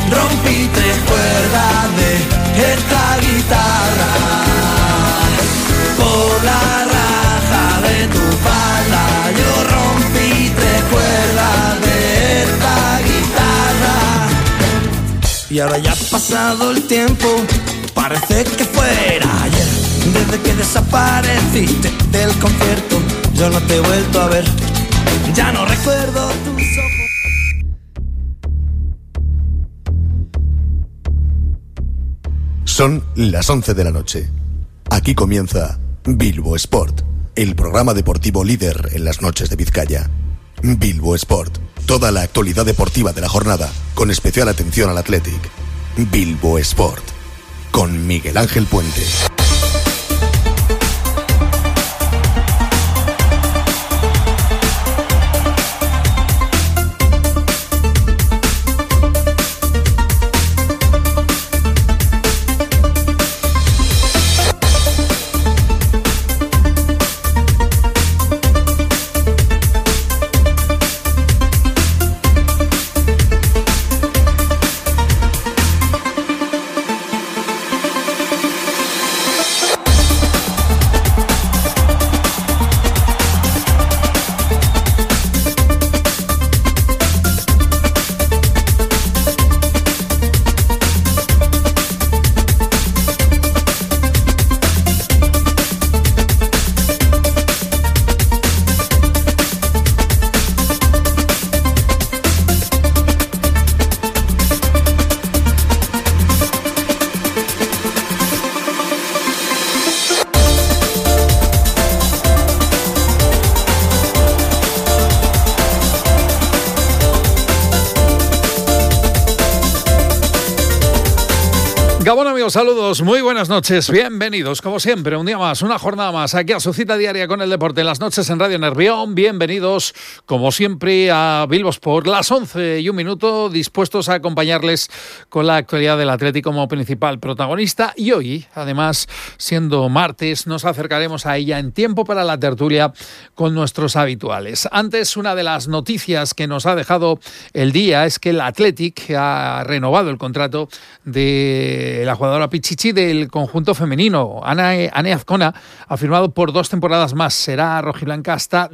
rompí 3 cuerdas de esta guitarra. Por la raja de tu falda yo rompí 3 cuerdas de esta guitarra. Y ahora ya ha pasado el tiempo, parece que fuera ayer. Desde que desapareciste del concierto yo no te he vuelto a ver. Ya no recuerdo tus ojos. Son las 11 de la noche. Aquí comienza Bilbo Sport, el programa deportivo líder en las noches de Vizcaya. Bilbo Sport, toda la actualidad deportiva de la jornada, con especial atención al Athletic. Bilbo Sport, con Miguel Ángel Puente. Gabón, amigos, saludos, muy buenas noches, bienvenidos, como siempre, un día más, una jornada más, aquí a su cita diaria con el deporte en las noches en Radio Nervión. Bienvenidos, como siempre, a Bilbo Sport, las 11:01, dispuestos a acompañarles con la actualidad del Atlético como principal protagonista. Y hoy, además, siendo martes, nos acercaremos a ella en tiempo para la tertulia con nuestros habituales. Antes, una de las noticias que nos ha dejado el día es que el Athletic ha renovado el contrato de la jugadora pichichi del conjunto femenino. Ane Azcona ha firmado por 2 temporadas más. Será rojiblanca hasta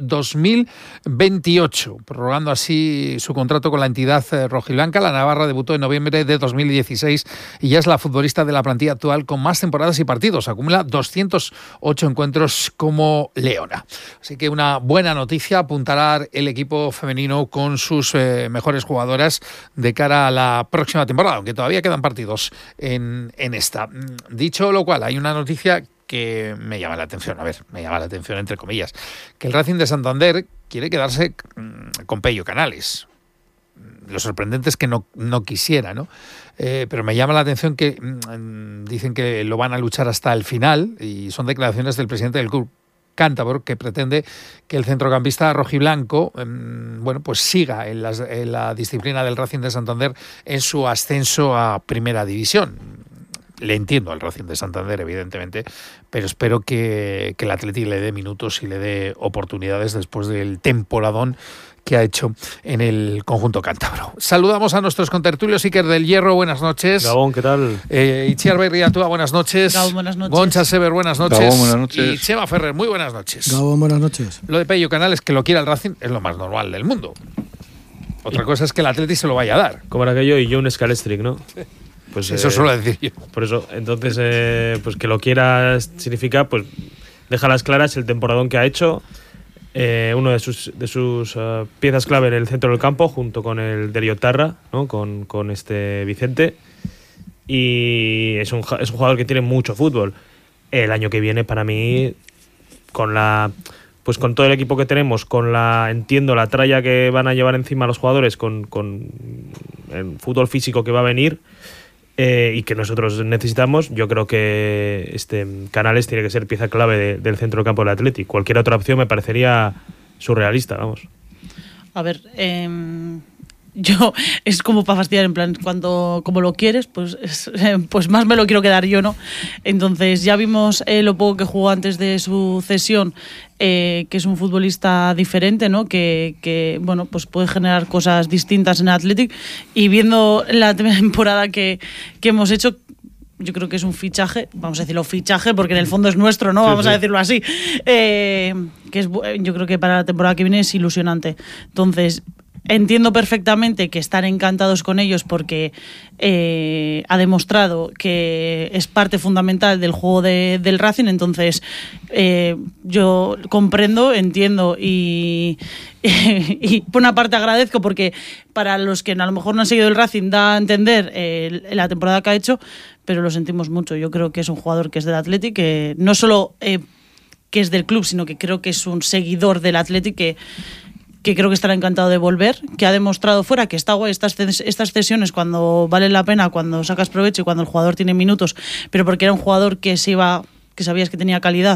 2028, prorrogando así su contrato con la entidad rojiblanca. La navarra debutó en noviembre de 2016 y ya es la futbolista de la plantilla actual con más temporadas y partidos. Acumula 208 encuentros como leona. Así que una buena noticia, apuntará el equipo femenino con sus mejores jugadoras de cara a la próxima temporada, aunque todavía quedan partidos en esta. Dicho lo cual, hay una noticia que me llama la atención, entre comillas, que el Racing de Santander quiere quedarse con Pello Canales. Lo sorprendente es que no quisiera, ¿no? Pero me llama la atención que dicen que lo van a luchar hasta el final, y son declaraciones del presidente del club cántabro, que pretende que el centrocampista rojiblanco pues siga en la disciplina del Racing de Santander en su ascenso a Primera División. Le entiendo al Racing de Santander, evidentemente, pero espero que el Athletic le dé minutos y le dé oportunidades después del temporadón que ha hecho en el conjunto cántabro. Saludamos a nuestros contertulios. Iker del Hierro, buenas noches. Gabón, ¿qué tal? Itziar Berriatúa, buenas noches. Gabón, buenas noches. Goncha Sever, buenas noches. Gabón, buenas noches. Y Chema Ferrer, muy buenas noches. Gabón, buenas noches. Lo de Pello Canales, que lo quiera el Racing, es lo más normal del mundo. Otra cosa es que el Athletic se lo vaya a dar. Como era aquello y John Scalestric, ¿no? Pues eso suelo decir yo. Por eso, entonces, pues que lo quiera significa, pues, déjalas claras el temporadón que ha hecho. Uno de sus piezas clave en el centro del campo, junto con el de Liotarra, ¿no? Con Vicente. Y es un jugador que tiene mucho fútbol. El año que viene, para mí, con todo el equipo que tenemos, entiendo la tralla que van a llevar encima los jugadores, con el fútbol físico que va a venir, y que nosotros necesitamos, yo creo que Canales tiene que ser pieza clave del centro del campo del Athletic. Cualquier otra opción me parecería surrealista, vamos. A ver, yo es como para fastidiar, en plan, como lo quieres, pues más me lo quiero quedar yo, ¿no? Entonces ya vimos lo poco que jugó antes de su cesión, que es un futbolista diferente, ¿no? Que bueno, pues puede generar cosas distintas en el Athletic, y viendo la temporada que hemos hecho, yo creo que es un fichaje, vamos a decirlo fichaje, porque en el fondo es nuestro, ¿no? Vamos a decirlo así. Yo creo que para la temporada que viene es ilusionante. Entonces, entiendo perfectamente que están encantados con ellos porque ha demostrado que es parte fundamental del juego del Racing. Entonces, yo comprendo, entiendo y por una parte agradezco, porque para los que a lo mejor no han seguido el Racing da a entender la temporada que ha hecho, pero lo sentimos mucho. Yo creo que es un jugador que es del Athletic, que no solo que es del club, sino que creo que es un seguidor del Athletic, que creo que estará encantado de volver, que ha demostrado fuera que está guay estas cesiones cuando vale la pena, cuando sacas provecho y cuando el jugador tiene minutos, pero porque era un jugador que sabías que tenía calidad.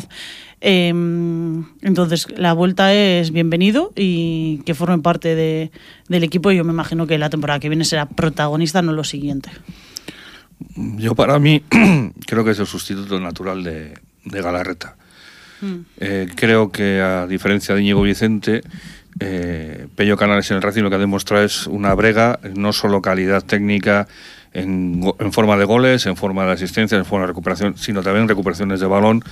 Entonces la vuelta es bienvenido y que formen parte del equipo, y yo me imagino que la temporada que viene será protagonista, no lo siguiente. Yo, para mí, creo que es el sustituto natural de Galarreta. Creo que, a diferencia de Íñigo Vicente, Pello Canales en el Racing lo que ha demostrado es una brega, no solo calidad técnica en forma de goles, en forma de asistencia, en forma de recuperación, sino también recuperaciones de balón,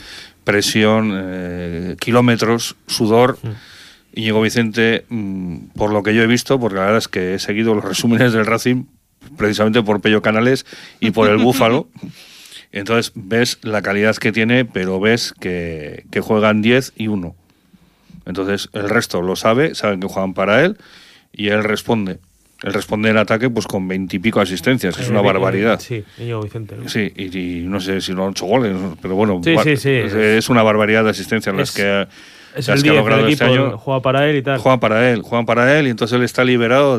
presión, kilómetros, sudor. Íñigo Vicente, por lo que yo he visto, porque la verdad es que he seguido los resúmenes del Racing precisamente por Pello Canales y por el Búfalo. Entonces ves la calidad que tiene, pero ves que juegan 10 y 1. Entonces el resto lo saben que juegan para él, y él responde. Él responde en ataque pues con 20 y pico asistencias, que es una barbaridad. Sí, Íñigo Vicente, ¿no? Sí, y no sé si no han 8 goles, pero bueno, sí. Es una barbaridad de asistencias las que es el 10 del equipo, este año. Juega para él y tal. Juegan para él, y entonces él está liberado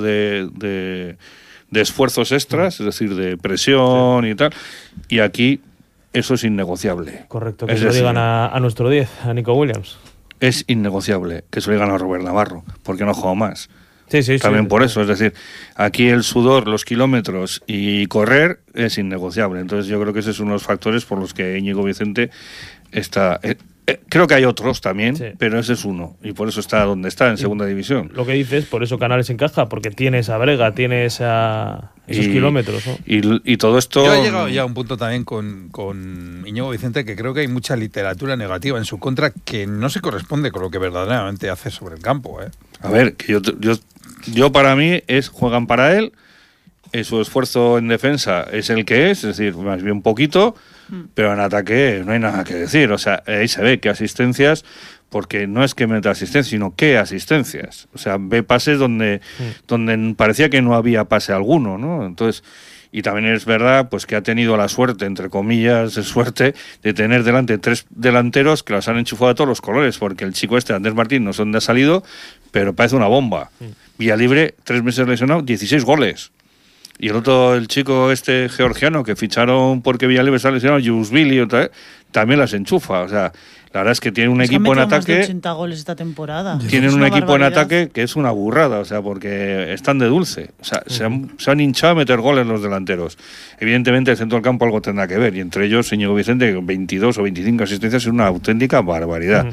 de esfuerzos extras, es decir, de presión y tal, y aquí eso es innegociable. Correcto, que se lo digan a nuestro 10, a Nico Williams. Es innegociable que se lo digan a Robert Navarro, porque no ha jugado más. Sí, también por eso, es decir, aquí el sudor, los kilómetros y correr es innegociable. Entonces yo creo que ese es uno de los factores por los que Íñigo Vicente está... creo que hay otros también, pero ese es uno, y por eso está donde está, en segunda división. Lo que dices, por eso Canales encaja, porque tiene esa brega, tiene esos kilómetros, ¿no? Y todo esto... Yo he llegado ya a un punto también con Íñigo Vicente, que creo que hay mucha literatura negativa en su contra que no se corresponde con lo que verdaderamente hace sobre el campo, ¿eh? A ver, que yo para mí juegan para él, su esfuerzo en defensa es el que es decir, más bien poquito, pero en ataque no hay nada que decir. O sea, ahí se ve que asistencias, porque no es que meta asistencias, sino que asistencias. O sea, ve pases donde parecía que no había pase alguno, ¿no? Entonces, y también es verdad pues que ha tenido la suerte, entre comillas, de tener delante 3 delanteros que las han enchufado a todos los colores, porque el chico Andrés Martín no sé dónde ha salido, pero parece una bomba. Villalibre, 3 meses lesionado, 16 goles. Y el chico georgiano que ficharon porque Villalibre está lesionado, Yusvili, otra vez, también las enchufa. O sea, la verdad es que tienen un equipo en ataque. Más de 80 goles esta temporada. Tienen un equipo en ataque que es una burrada, o sea, porque están de dulce. O sea, se han hinchado a meter goles los delanteros. Evidentemente el centro del campo algo tendrá que ver, y entre ellos Íñigo Vicente, con 22 o 25 asistencias, es una auténtica barbaridad.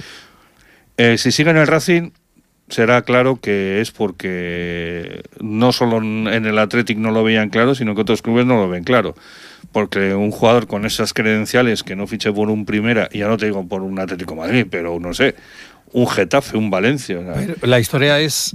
Si siguen el Racing, será claro que es porque no solo en el Athletic no lo veían claro, sino que otros clubes no lo ven claro. Porque un jugador con esas credenciales que no fiche por un Primera, y ya no te digo por un Atlético de Madrid, pero no sé, un Getafe, un Valencia. Pero la historia es...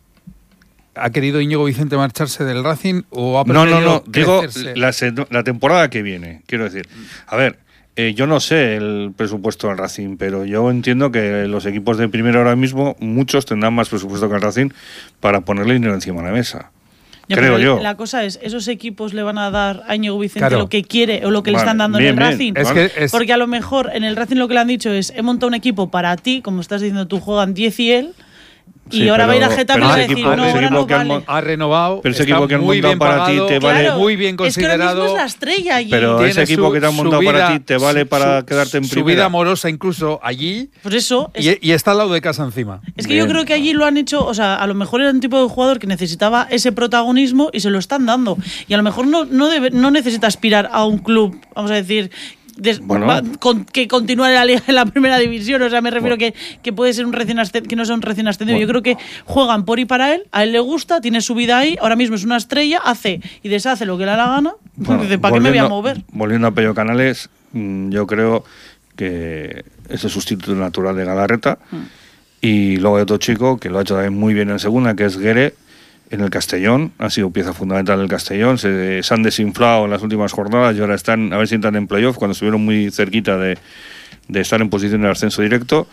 ¿Ha querido Íñigo Vicente marcharse del Racing o ha preferido No, digo crecerse? la temporada que viene, quiero decir. A ver, yo no sé el presupuesto del Racing, pero yo entiendo que los equipos de primera ahora mismo, muchos tendrán más presupuesto que el Racing para ponerle dinero encima de la mesa. Ya, creo yo. La cosa es, ¿esos equipos le van a dar a Íñigo Vicente lo que quiere o lo que le están dando en el Racing? Porque a lo mejor en el Racing lo que le han dicho es, he montado un equipo para ti, como estás diciendo tú, juegan 10 y él, Y Sí, ahora va a ir a pero- Getafe y pero va a ese decir, equipo- no, ese ahora equipo no que han vale. Ha renovado, Pero ese está equipo que han muy montado bien para ti pagado, te vale- Claro, muy bien es que ahora considerado. mismo es la estrella allí. Pero Tiene ese equipo que te han su montado para vida- ti te vale para quedarte en su vida primera. amorosa incluso allí Por eso, y está al lado de casa encima. es que Bien. yo creo que allí lo han hecho, o sea, a lo mejor era un tipo de jugador que necesitaba ese protagonismo y se lo están dando. Y a lo mejor no necesita aspirar a un club, vamos a decir, Bueno. que continúe la liga en la primera división. O sea, me refiero que puede ser un recién ascendido, que no sea un recién ascendido. Bueno. Yo creo que juegan por y para él, a él le gusta, tiene su vida ahí, ahora mismo es una estrella, hace y deshace lo que le da la gana. Bueno, Dice, ¿para qué me voy a mover? Volviendo a Pello Canales, yo creo que es el sustituto natural de Galarreta. Y luego hay otro chico que lo ha hecho también muy bien en segunda, que es Guere, en el Castellón. Ha sido pieza fundamental del Castellón. Se han desinflado en las últimas jornadas y ahora están, a ver si entran en playoff, cuando estuvieron muy cerquita de estar en posición de ascenso directo.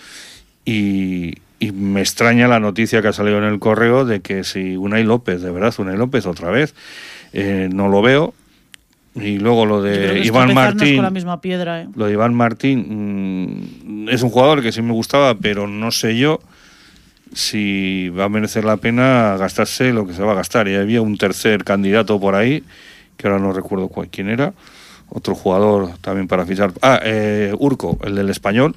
Y me extraña la noticia que ha salido en el correo de que si Unai López, de verdad, Unai López otra vez, no lo veo. Y luego lo Yo creo de que es Iván tropezarnos Martín. con la misma piedra, ¿eh? Lo de Iván Martín es un jugador que sí me gustaba, pero no sé yo si va a merecer la pena gastarse lo que se va a gastar. Y había un tercer candidato por ahí, que ahora no recuerdo quién era, otro jugador también para fichar. Urco, el del Español,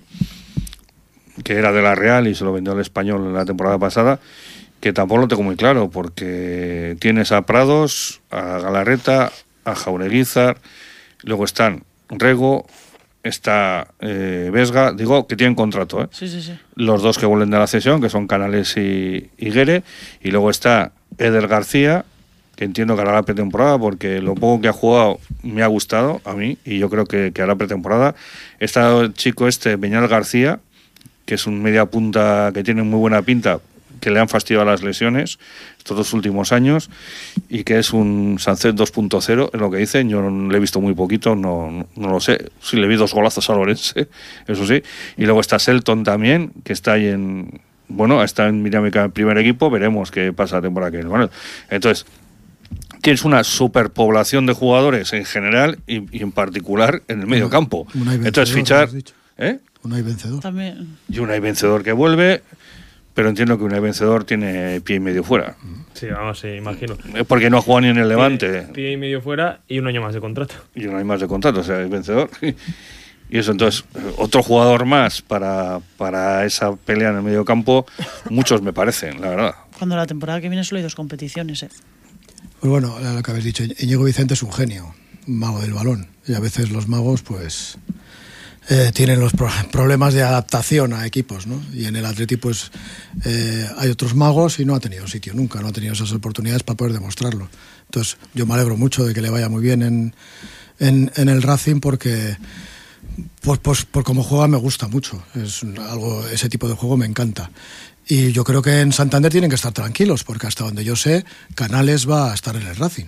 que era de la Real y se lo vendió al Español en la temporada pasada, que tampoco lo tengo muy claro, porque tienes a Prados, a Galarreta, a Jaureguizar, luego están Rego, está Vesga, digo que tienen contrato, ¿eh? Sí, sí, sí. Los dos que vuelven de la cesión, que son Canales y Guere, y luego está Eder García, que entiendo que hará la pretemporada, porque lo poco que ha jugado me ha gustado a mí, y yo creo que hará pretemporada. Está el chico Beñal García, que es un media punta que tiene muy buena pinta, que le han fastidiado las lesiones estos 2 últimos años, y que es un Sánchez 2.0, es lo que dicen. Yo no le he visto muy poquito, no lo sé. Sí le vi 2 golazos a Lorense, eso sí. Y luego está Selton también, que está ahí está en dinámica en primer equipo. Veremos qué pasa la temporada que viene. Bueno, entonces tienes una superpoblación de jugadores en general y en particular en el medio campo. Entonces fichar, Unai Vencedor. También. y Unai Vencedor que vuelve, pero entiendo que Unai Vencedor tiene pie y medio fuera, Sí, vamos, sí, imagino. porque no ha jugado ni en el Levante Pie y medio fuera y un año más de contrato. y no hay más de contrato, o sea, es Vencedor. Y eso, entonces, otro jugador más para esa pelea en el medio campo, muchos me parecen, la verdad. Cuando la temporada que viene solo hay 2 competiciones, ¿eh? Pues bueno, lo que habéis dicho, Íñigo Vicente es un genio, un mago del balón. Y a veces los magos, pues, tienen los problemas de adaptación a equipos, ¿no? Y en el Atleti, pues, hay otros magos y no ha tenido sitio nunca, no ha tenido esas oportunidades para poder demostrarlo. Entonces, yo me alegro mucho de que le vaya muy bien en el Racing, porque por cómo juega me gusta mucho. Ese tipo de juego me encanta. Y yo creo que en Santander tienen que estar tranquilos, porque hasta donde yo sé, Canales va a estar en el Racing.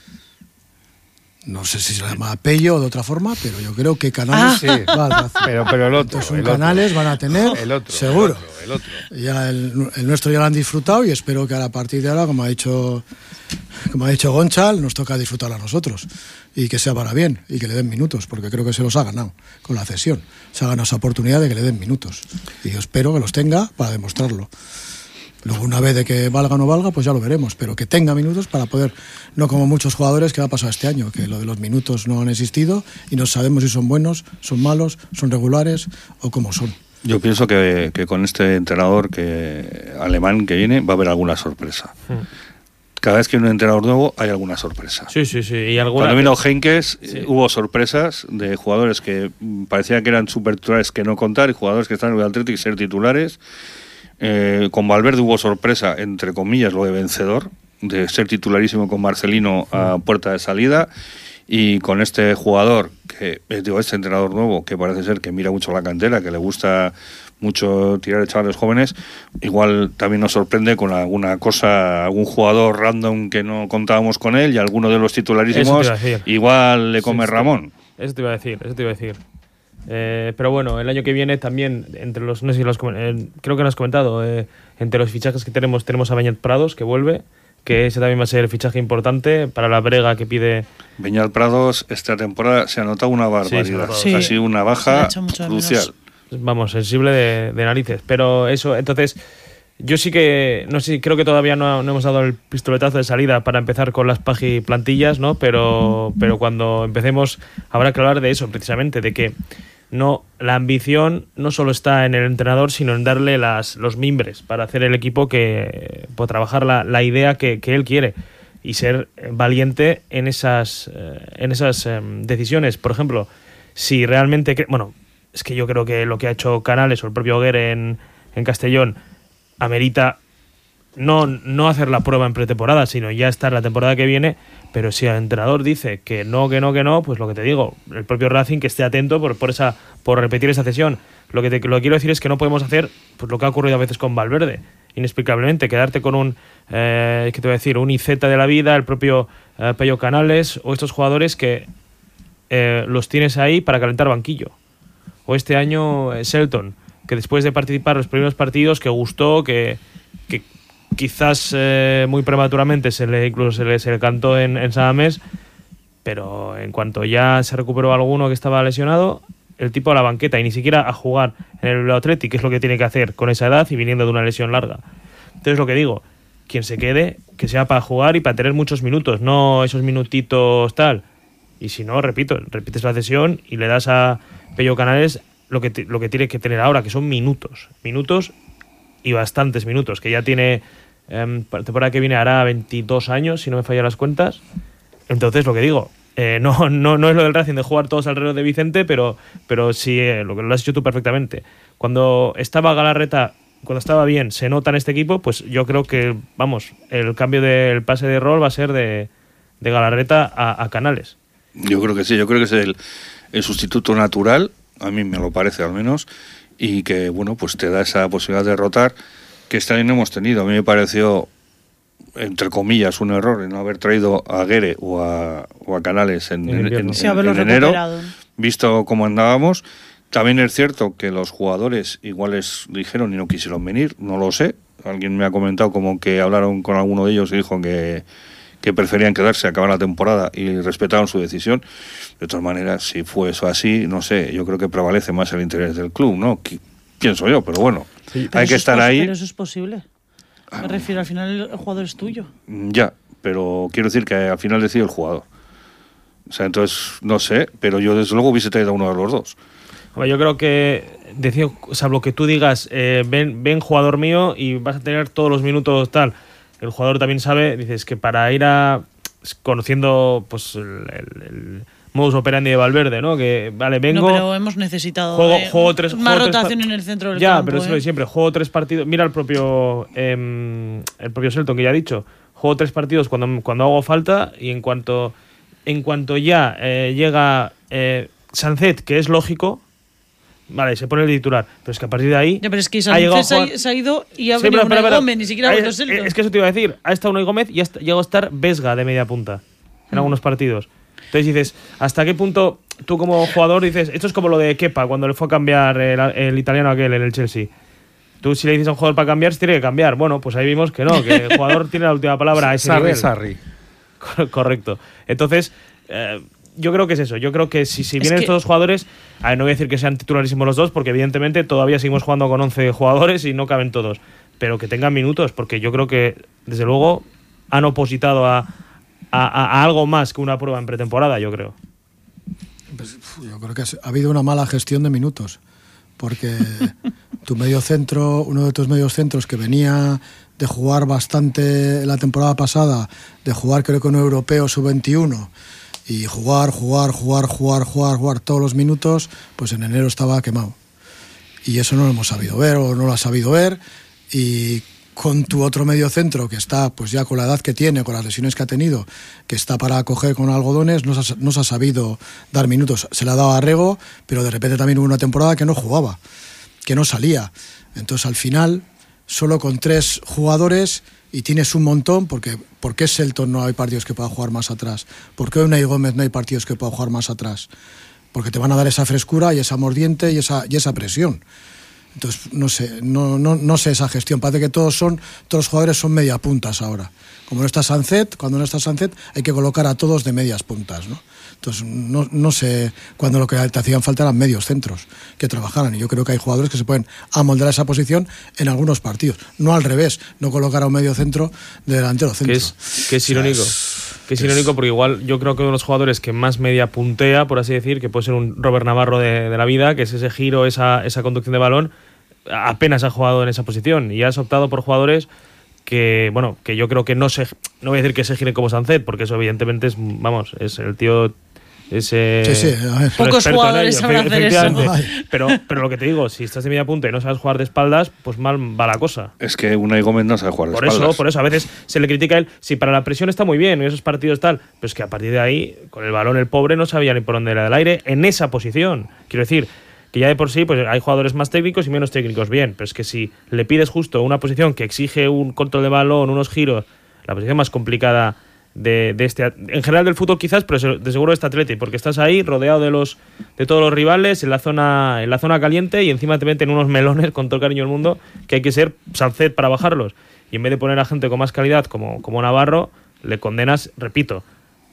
No sé si se llama Pello o de otra forma, pero yo creo que Canales va al Racing. Pero el otro. Entonces, Canales van a tener, El otro. seguro. El otro. Ya el nuestro ya lo han disfrutado, y espero que a partir de ahora, como ha dicho Gonchal, nos toca disfrutar a nosotros, y que sea para bien y que le den minutos, porque creo que se los ha ganado con la cesión. Se ha ganado esa oportunidad de que le den minutos, y yo espero que los tenga para demostrarlo. Luego, una vez de que valga o no valga, pues ya lo veremos, pero que tenga minutos para poder, no como muchos jugadores que ha pasado este año, que lo de los minutos no han existido y no sabemos si son buenos, son malos, son regulares o cómo son. Yo pienso que con este entrenador alemán que viene va a haber alguna sorpresa. Cada vez que hay un entrenador nuevo hay alguna sorpresa. Sí. Y alguna... Cuando vino Henkes hubo sorpresas de jugadores que parecía que eran super titulares que no contar, y jugadores que están en el Atlético ser titulares. Con Valverde hubo sorpresa, entre comillas, lo de Vencedor, de ser titularísimo con Marcelino a puerta de salida. Y con este jugador, este entrenador nuevo, que parece ser que mira mucho la cantera, que le gusta mucho tirar de chavales jóvenes, igual también nos sorprende con alguna cosa, algún jugador random que no contábamos con él, y alguno de los titularísimos igual le come Ramón. Eso te iba a decir. Pero bueno, el año que viene también, entre los, no sé si creo que lo has comentado, entre los fichajes que tenemos a Beñat Prados, que vuelve, que ese también va a ser el fichaje importante para la brega que pide. Beñat Prados esta temporada se ha notado una barbaridad. Sí. Ha sido una baja crucial. Vamos, sensible de narices. Pero eso, entonces, Yo sí que, no sé, creo que todavía no hemos dado el pistoletazo de salida para empezar con las plantillas, ¿no? Pero cuando empecemos habrá que hablar de eso, precisamente, de que no, la ambición no solo está en el entrenador, sino en darle los mimbres para hacer el equipo que pueda trabajar la idea que él quiere y ser valiente en esas decisiones. Por ejemplo, si realmente... Bueno, es que yo creo que lo que ha hecho Canales o el propio Guerre en Castellón amerita no hacer la prueba en pretemporada, sino ya estar la temporada que viene. Pero si el entrenador dice que no, pues lo que te digo, el propio Racing que esté atento por repetir esa cesión. Lo que quiero decir es que no podemos hacer pues lo que ha ocurrido a veces con Valverde, inexplicablemente, quedarte con un IZ de la vida, el propio Pello Canales o estos jugadores que los tienes ahí para calentar banquillo. O este año Shelton, que después de participar en los primeros partidos, que gustó, que quizás muy prematuramente se le cantó en San Mamés, pero en cuanto ya se recuperó alguno que estaba lesionado, el tipo a la banqueta y ni siquiera a jugar en el Athletic, que es lo que tiene que hacer con esa edad y viniendo de una lesión larga. Entonces lo que digo, quien se quede, que sea para jugar y para tener muchos minutos, no esos minutitos tal. Y si no, repites la cesión y le das a Pello Canales lo que tiene que tener ahora, que son minutos y bastantes minutos, que ya tiene temporada que viene hará 22 años, si no me fallan las cuentas. Entonces lo que digo, no es lo del Racing de jugar todos alrededor de Vicente, pero sí, lo que lo has hecho tú perfectamente. Cuando estaba Galarreta, cuando estaba bien, se nota en este equipo, pues yo creo que, vamos, el cambio del pase de rol va a ser de Galarreta a Canales. Yo creo que sí, yo creo que es el sustituto natural, a mí me lo parece al menos, y que, bueno, pues te da esa posibilidad de rotar que este año no hemos tenido. A mí me pareció, entre comillas, un error en no haber traído a Guerre o a Canales en enero, visto cómo andábamos. También es cierto que los jugadores iguales dijeron y no quisieron venir, no lo sé. Alguien me ha comentado como que hablaron con alguno de ellos y dijo que preferían quedarse, acabar la temporada y respetaron su decisión. De todas maneras, si fue eso así, no sé, yo creo que prevalece más el interés del club, ¿no? Pienso yo, pero bueno, sí, hay que estar ahí. Pero eso es posible. Me refiero, al final el jugador es tuyo. Ya, pero quiero decir que al final decide el jugador. O sea, entonces, no sé, pero yo desde luego hubiese traído a uno de los dos. Yo creo que, salvo que tú digas, ven jugador mío y vas a tener todos los minutos tal. El jugador también sabe, dices, que para ir conociendo pues el modus operandi de Valverde, ¿no? Que, vale, vengo... No, pero hemos necesitado más rotación en el centro del campo. Ya, pero eso lo de siempre. Juego 3 partidos... Mira el propio Shelton, que ya ha dicho. Juego 3 partidos cuando hago falta y en cuanto ya llega Sancet, que es lógico... Vale, se pone el titular, pero es que a partir de ahí... Ya, pero es que Sánchez se ha ido y ha venido Unai Gómez, ni siquiera ha vuelto Shelton. Es que eso te iba a decir, ha estado Unai Gómez y llegó a estar Vesga de media punta en algunos partidos. Entonces dices, ¿hasta qué punto tú como jugador dices... Esto es como lo de Kepa, cuando le fue a cambiar el italiano aquel en el Chelsea. Tú si le dices a un jugador para cambiar, se tiene que cambiar. Bueno, pues ahí vimos que no, que el jugador tiene la última palabra a ese nivel. Sarri. Correcto. Entonces... yo creo que es eso. Yo creo que si vienen estos dos jugadores, no voy a decir que sean titularísimos los dos, porque evidentemente todavía seguimos jugando con 11 jugadores y no caben todos, pero que tengan minutos, porque yo creo que desde luego han opositado a algo más que una prueba en pretemporada, yo creo. Pues, yo creo que ha habido una mala gestión de minutos, porque uno de tus medios centros que venía de jugar bastante la temporada pasada, de jugar creo que un europeo sub-21, y jugar todos los minutos, pues en enero estaba quemado. Y eso no lo hemos sabido ver, o no lo has sabido ver, y con tu otro medio centro que está pues ya con la edad que tiene, con las lesiones que ha tenido, que está para coger con algodones, no se ha sabido dar minutos. Se le ha dado a Rego, pero de repente también hubo una temporada que no jugaba, que no salía. Entonces al final, solo con 3 jugadores... Y tienes un montón, ¿por qué Shelton no hay partidos que pueda jugar más atrás? ¿Por qué Unai Gómez no hay partidos que pueda jugar más atrás? Porque te van a dar esa frescura y esa mordiente y esa presión. Entonces, no sé esa gestión. Parece que todos los jugadores son media puntas ahora. Como no está Sancet, cuando no está Sancet hay que colocar a todos de medias puntas, ¿no? Entonces, no sé cuando lo que te hacían falta eran medios centros que trabajaran. Y yo creo que hay jugadores que se pueden amoldar a esa posición en algunos partidos. No al revés, no colocar a un medio centro de delantero centro. Que es irónico. Que es irónico porque igual yo creo que uno de los jugadores que más media puntea, por así decir, que puede ser un Robert Navarro de la vida, que es ese giro, esa conducción de balón, apenas ha jugado en esa posición. Y has optado por jugadores que, bueno, que yo creo que no voy a decir que se giren como Sancet, porque eso evidentemente es el tío... Sí, a ver. Pocos jugadores saben hacer eso. Pero lo que te digo, si estás de media punta y no sabes jugar de espaldas, pues mal va la cosa. Es que Unai Gómez no sabe jugar de espaldas. Por eso, a veces se le critica a él. Si para la presión está muy bien, en esos partidos tal, pero es que a partir de ahí, con el balón el pobre no sabía ni por dónde era del aire en esa posición. Quiero decir, que ya de por sí pues hay jugadores más técnicos y menos técnicos, bien, pero es que si le pides justo una posición que exige un control de balón, unos giros, la posición más complicada de este, en general del fútbol quizás, pero de seguro de este Atleti, porque estás ahí rodeado de todos los rivales en la zona caliente y encima te meten unos melones con todo el cariño del mundo que hay que ser Sancet para bajarlos, y en vez de poner a gente con más calidad como Navarro, le condenas, repito,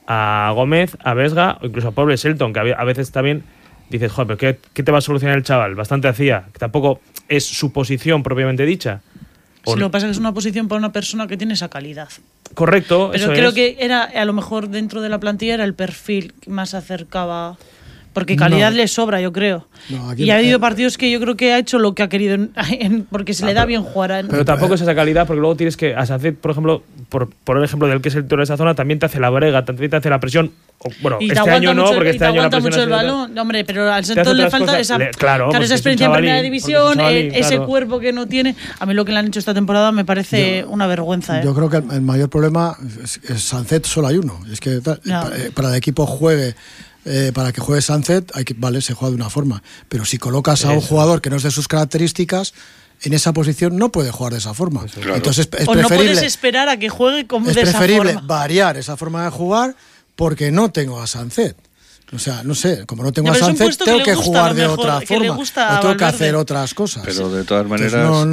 a Gómez, a Vesga o incluso a pobre Shelton, que a veces también dices, joder, pero ¿qué te va a solucionar el chaval? Bastante hacía, que tampoco es su posición propiamente dicha. Sí, lo que pasa es que es una posición para una persona que tiene esa calidad. Correcto, pero eso creo es. Que era, a lo mejor dentro de la plantilla era el perfil que más se acercaba, porque calidad le sobra, yo creo. Y ha habido partidos que yo creo que ha hecho lo que ha querido porque se le da bien jugar. Pero tampoco es esa calidad, porque luego tienes que, a Sancet, por ejemplo, por el ejemplo del que es el toro de esa zona, también te hace la brega, también te hace la presión. Bueno, y este año no, porque este año la presión mucho el balón. Hombre, pero al Shelton le falta esa experiencia en primera división, ese cuerpo que no tiene. A mí lo que le han hecho esta temporada me parece una vergüenza. Yo creo que el mayor problema es Sancet, solo hay uno. Es que para el equipo juegue, para que juegue Sancet, se juega de una forma. Pero si colocas a un jugador que no es de sus características, en esa posición no puede jugar de esa forma. Claro. Entonces es preferible, no puedes esperar a que juegue como de esa forma. Es preferible variar esa forma de jugar, porque no tengo a Sancet. O sea, no sé, como no tengo a Sancet, tengo que jugar de otra forma. O tengo que hacer otras cosas. Pero de todas maneras...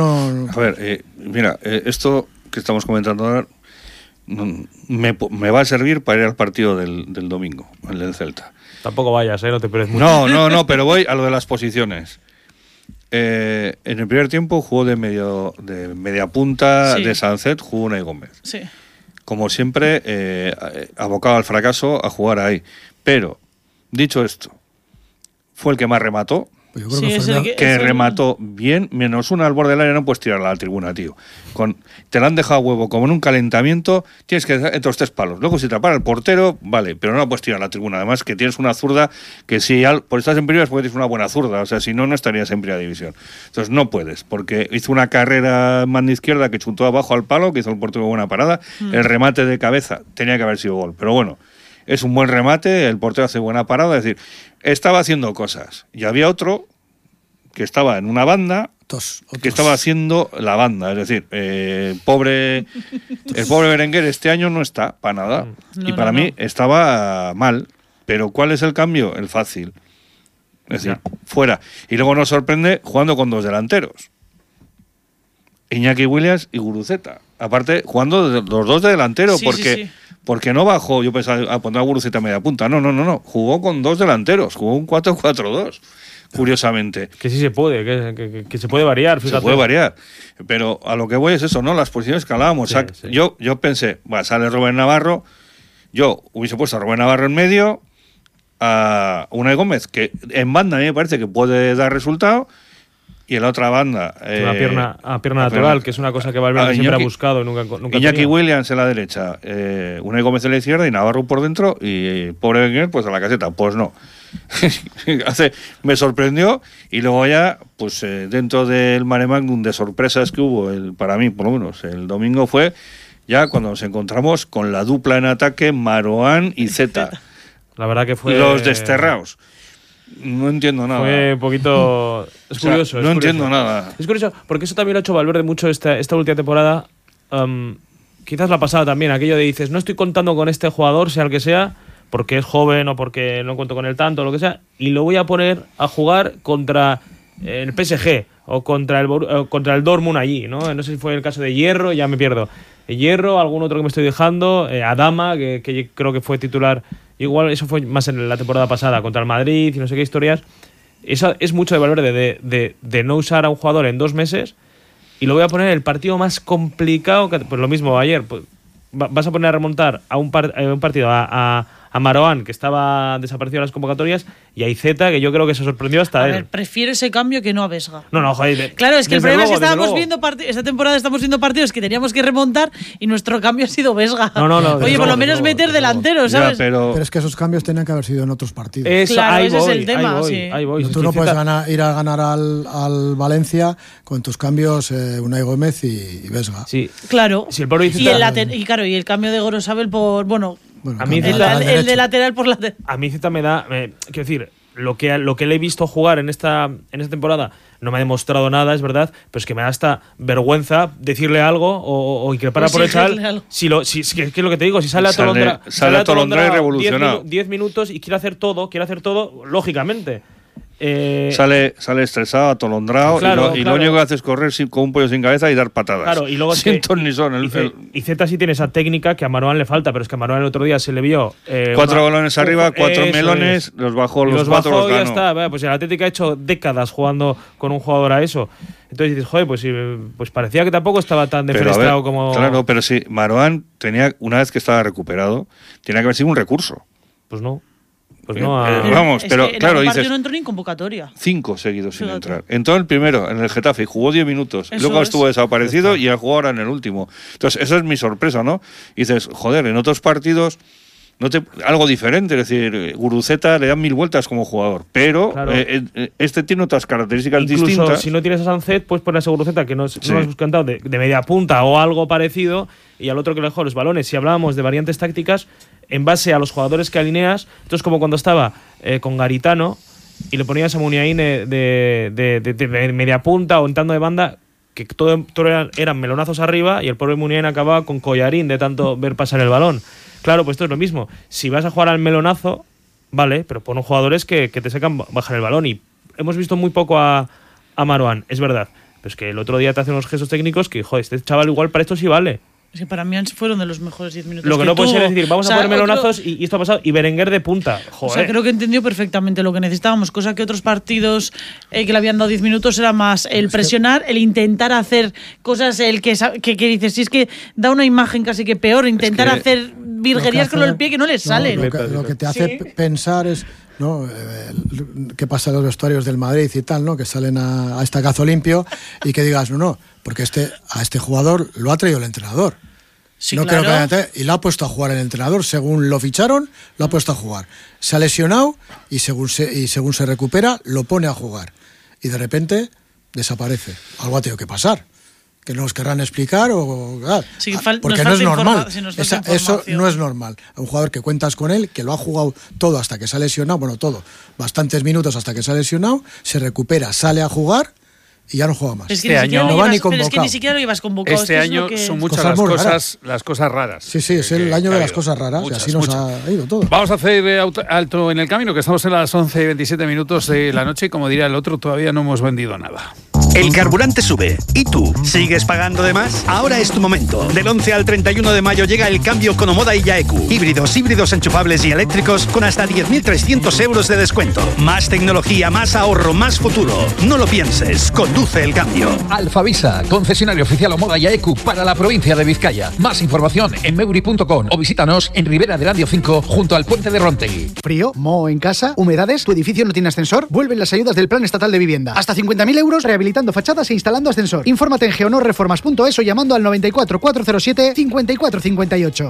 A ver, mira, esto que estamos comentando ahora me va a servir para ir al partido del domingo, el del Celta. Tampoco vayas, no te pierdes mucho. No, pero voy a lo de las posiciones. En el primer tiempo jugó de media punta, de Sancet, jugó Unai Gómez. Sí. Como siempre, abocado al fracaso a jugar ahí. Pero, dicho esto, fue el que más remató. Pues yo creo que remató bien, menos una al borde del área, no puedes tirarla a la tribuna, tío. Te la han dejado a huevo, como en un calentamiento, tienes que entre los 3 palos. Luego, si te la para el portero, vale, pero no la puedes tirar a la tribuna. Además, que tienes una zurda que si por estás en primera es porque tienes una buena zurda. O sea, si no, no estarías en primera división. Entonces, no puedes, porque hizo una carrera mano izquierda que chutó abajo al palo, que hizo el portero buena parada. El remate de cabeza tenía que haber sido gol. Pero bueno, es un buen remate, el portero hace buena parada. Es decir, estaba haciendo cosas. Y había otro que estaba en una banda, que estaba haciendo la banda. Es decir, el pobre Berenguer este año no está para nada. Y para mí estaba mal. Pero ¿cuál es el cambio? El fácil. Es decir, fuera. Y luego nos sorprende jugando con 2 delanteros. Iñaki Williams y Guruceta. Aparte, jugando los 2 de delantero, porque no bajó, yo pensaba a poner a Guruceta media punta. No. Jugó con 2 delanteros, jugó un 4-4-2, curiosamente. Que sí se puede, que se puede variar, fíjate. Se puede variar. Pero a lo que voy es eso, ¿no? Las posiciones que hablábamos. Sí. Yo pensé, sale Rubén Navarro, yo hubiese puesto a Rubén Navarro en medio, a Unai Gómez, que en banda a mí me parece que puede dar resultado, y en la otra banda a pierna natural, que es una cosa que Valverde siempre ha buscado y nunca Iñaki Williams en la derecha, Unai Gómez en la izquierda y Navarro por dentro, y pobre Wenger pues a la caseta. Pues no. Me sorprendió, y luego ya pues dentro del mare magnum de sorpresas que hubo, para mí por lo menos el domingo, fue ya cuando nos encontramos con la dupla en ataque Marouane y Zeta. La verdad que fue los desterrados. No entiendo nada. Fue un poquito... Es curioso. No entiendo nada. Es curioso, porque eso también lo ha hecho Valverde mucho esta última temporada. Quizás la pasada también, aquello de dices, no estoy contando con este jugador, sea el que sea, porque es joven o porque no cuento con él tanto, o lo que sea, y lo voy a poner a jugar contra el PSG o contra el Dortmund allí, ¿no? No sé si fue el caso de Hierro, ya me pierdo. Hierro, algún otro que me estoy dejando, Adama, que creo que fue titular, igual eso fue más en la temporada pasada, contra el Madrid y no sé qué historias. Eso es mucho de Valverde, de no usar a un jugador en 2 meses, y lo voy a poner el partido más complicado, pues lo mismo ayer, pues, vas a poner a remontar a un partido a Marouane, que estaba desaparecido de las convocatorias, y a Iceta, que yo creo que se sorprendió hasta él. A ver, prefiero ese cambio que no a Vesga. No, joder. Claro, es que el problema es que estábamos viendo esta temporada estamos viendo partidos que teníamos que remontar y nuestro cambio ha sido Vesga. No. Oye, por lo menos meter delanteros, ¿sabes? Ya, pero es que esos cambios tenían que haber sido en otros partidos. Claro, ese es el tema, sí. Tú no puedes ir a ganar al Valencia con tus cambios Unai Gómez y Vesga. Sí. Claro. Si el y el cambio de Gorosabel por... Bueno, a mí el de lateral por lateral. A mí Zeta me da... quiero decir, lo que le he visto jugar en esta temporada no me ha demostrado nada, es verdad, pero es que me da hasta vergüenza decirle algo o increpar por echar. ¿Qué es lo que te digo? Si sale a Tolondra y revolucionado 10 minutos y quiere hacer todo, lógicamente. Sale estresado, atolondrado, y lo único que hace es correr con un pollo sin cabeza y dar patadas. Claro, y luego sin ton ni son. Y Zeta sí tiene esa técnica que a Marouane le falta, pero es que a Marouane el otro día se le vio 4 balones arriba, 4 melones, los bajó, los 4 los ganó. Y ya está. Pues el Atlético ha hecho décadas jugando con un jugador a eso. Entonces dices, joder, pues parecía que tampoco estaba tan defenestrado como... Claro, pero sí, Marouane tenía, una vez que estaba recuperado, tenía que haber sido un recurso. Pues no. Vamos, pero claro, dices... no entró ni en convocatoria. 5 seguidos sin entrar. Entró el primero en el Getafe y jugó 10 minutos. Luego estuvo desaparecido y jugó ahora en el último. Entonces, esa es mi sorpresa, ¿no? Y dices, joder, en otros partidos algo diferente, es decir, Guruceta le dan 1000 vueltas como jugador, pero claro, este tiene otras características incluso distintas. Si no tienes a Sancet, pues pones a Guruceta, que no hemos cantado de media punta o algo parecido, y al otro que le dejó los balones. Si hablábamos de variantes tácticas, en base a los jugadores que alineas, esto es como cuando estaba con Garitano y le ponías a Muniain de media punta o entrando de banda, que todo eran melonazos arriba, y el pobre Muniain acababa con collarín de tanto ver pasar el balón. Claro, pues esto es lo mismo. Si vas a jugar al melonazo, vale, pero pon jugadores que te secan bajar el balón. Y hemos visto muy poco a Marouane, es verdad. Pero es que el otro día te hacen unos gestos técnicos que, joder, este chaval igual para esto sí vale. Es que para mí fueron de los mejores 10 minutos. Lo que no puede ser es decir, vamos a poner melonazos y esto ha pasado, y Berenguer de punta. Joder. O sea, creo que entendió perfectamente lo que necesitábamos, cosa que otros partidos que le habían dado 10 minutos era más el presionar, el intentar hacer cosas, el que dices, si es que da una imagen casi que peor, intentar hacer virguerías con el pie que no les salen. Lo que te hace pensar es, ¿no? ¿Qué pasa en los vestuarios del Madrid y tal, ¿no? Que salen a estacazo limpio y que digas, no, porque a este jugador lo ha traído el entrenador. Sí, no claro. Creo que y lo ha puesto a jugar el entrenador, según lo ficharon, lo ha puesto a jugar. Se ha lesionado y según se recupera, lo pone a jugar. Y de repente desaparece. Algo ha tenido que pasar. Que nos querrán explicar porque no es normal. Eso no es normal. Un jugador que cuentas con él, que lo ha jugado todo hasta que se ha lesionado, bastantes minutos hasta que se ha lesionado, se recupera, sale a jugar y ya no juega más. Es que no va ni convocado. Pero es que ni siquiera lo ibas convocado. Este año son muchas las cosas raras. Sí, es el año de las cosas raras. Y así nos ha ido todo. Vamos a hacer alto en el camino, que estamos en las 11:27 de la noche y, como diría el otro, todavía no hemos vendido nada. El carburante sube. ¿Y tú? ¿Sigues pagando de más? Ahora es tu momento. Del 11 al 31 de mayo llega el cambio con Omoda y Yaeku. Híbridos enchufables y eléctricos con hasta 10.300 euros de descuento. Más tecnología, más ahorro, más futuro. No lo pienses. Conduce el cambio. Alfavisa, concesionario oficial Omoda y Yaeku para la provincia de Vizcaya. Más información en meuri.com o visítanos en Ribera del Andio 5 junto al puente de Rontegui. ¿Frío? ¿Moho en casa? ¿Humedades? ¿Tu edificio no tiene ascensor? Vuelven las ayudas del Plan Estatal de Vivienda. Hasta 50.000 euros rehabilitando fachadas e instalando ascensor. Infórmate en geonorreformas.es o llamando al 94 407 5458.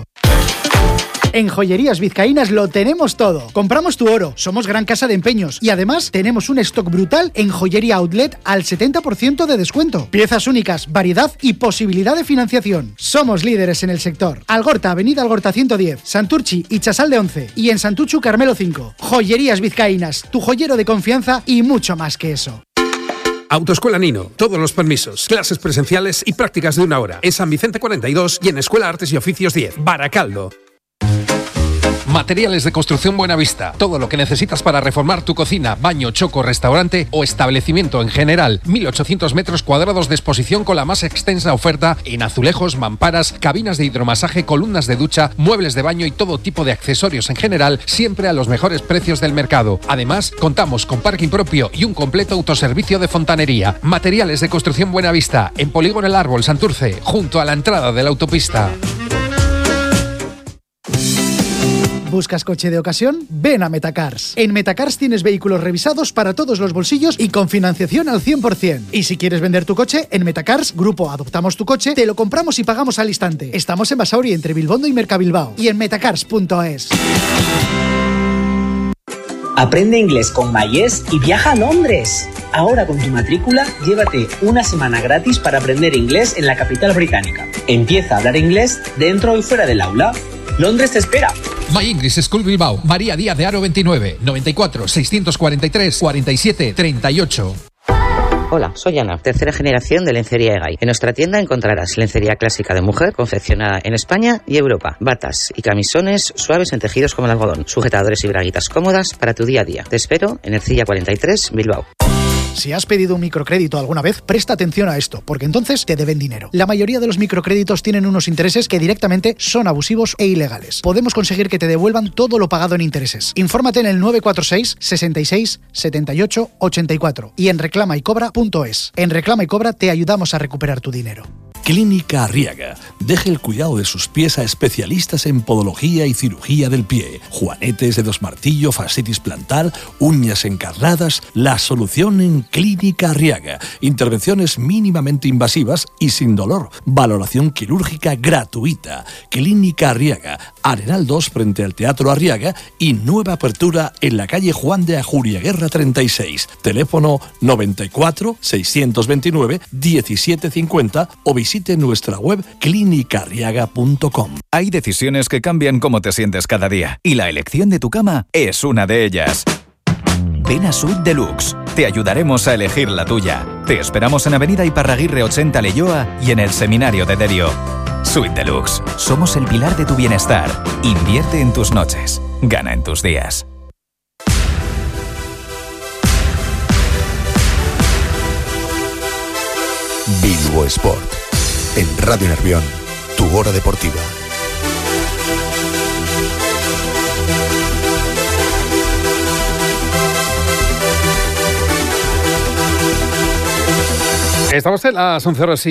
En Joyerías Vizcaínas lo tenemos todo. Compramos tu oro, somos gran casa de empeños y además tenemos un stock brutal en Joyería Outlet al 70% de descuento. Piezas únicas, variedad y posibilidad de financiación. Somos líderes en el sector. Algorta, Avenida Algorta 110, Santurchi y Chasal de 11 y en Santuchu Carmelo 5. Joyerías Vizcaínas, tu joyero de confianza y mucho más que eso. Autoescuela Nino, todos los permisos, clases presenciales y prácticas de 1 hora. En San Vicente 42 y en Escuela Artes y Oficios 10, Baracaldo. Materiales de construcción Buenavista. Todo lo que necesitas para reformar tu cocina, baño, choco, restaurante o establecimiento en general. 1.800 metros cuadrados de exposición con la más extensa oferta en azulejos, mamparas, cabinas de hidromasaje, columnas de ducha, muebles de baño y todo tipo de accesorios en general, siempre a los mejores precios del mercado. Además, contamos con parking propio y un completo autoservicio de fontanería. Materiales de construcción Buenavista, en Polígono El Árbol, Santurce, junto a la entrada de la autopista. ¿Buscas coche de ocasión? Ven a Metacars. En Metacars tienes vehículos revisados para todos los bolsillos y con financiación al 100%. Y si quieres vender tu coche, en Metacars, Grupo Adoptamos tu Coche, te lo compramos y pagamos al instante. Estamos en Basauri, entre Bilbondo y Mercabilbao. Y en metacars.es. Aprende inglés con Mayes y viaja a Londres. Ahora con tu matrícula, llévate una semana gratis para aprender inglés en la capital británica. Empieza a hablar inglés dentro y fuera del aula. Londres te espera. My English School Bilbao, María Díaz de Haro 29, 94 643 47 38. Hola, soy Ana, tercera generación de Lencería Egay. En nuestra tienda encontrarás lencería clásica de mujer, confeccionada en España y Europa. Batas y camisones suaves en tejidos como el algodón. Sujetadores y braguitas cómodas para tu día a día. Te espero en Ercilla 43, Bilbao. Si has pedido un microcrédito alguna vez, presta atención a esto, porque entonces te deben dinero. La mayoría de los microcréditos tienen unos intereses que directamente son abusivos e ilegales. Podemos conseguir que te devuelvan todo lo pagado en intereses. Infórmate en el 946 66 78 84 y en reclamaycobra.es. En Reclama y Cobra te ayudamos a recuperar tu dinero. Clínica Arriaga. Deje el cuidado de sus pies a especialistas en podología y cirugía del pie. Juanetes, dedos martillo, fascitis plantar, uñas encarnadas. La solución en Clínica Arriaga. Intervenciones mínimamente invasivas y sin dolor. Valoración quirúrgica gratuita. Clínica Arriaga. Arenal 2 frente al Teatro Arriaga y nueva apertura en la calle Juan de Ajuriaguerra 36. Teléfono 94 629 1750 o visite nuestra web clinicarriaga.com. Hay decisiones que cambian cómo te sientes cada día y la elección de tu cama es una de ellas. Ven a Suite Deluxe. Te ayudaremos a elegir la tuya. Te esperamos en Avenida Iparraguirre 80 Leioa y en el Seminario de Derio. Suite Deluxe. Somos el pilar de tu bienestar. Invierte en tus noches. Gana en tus días. Bilbo Sport. En Radio Nervión, tu hora deportiva. Estamos en las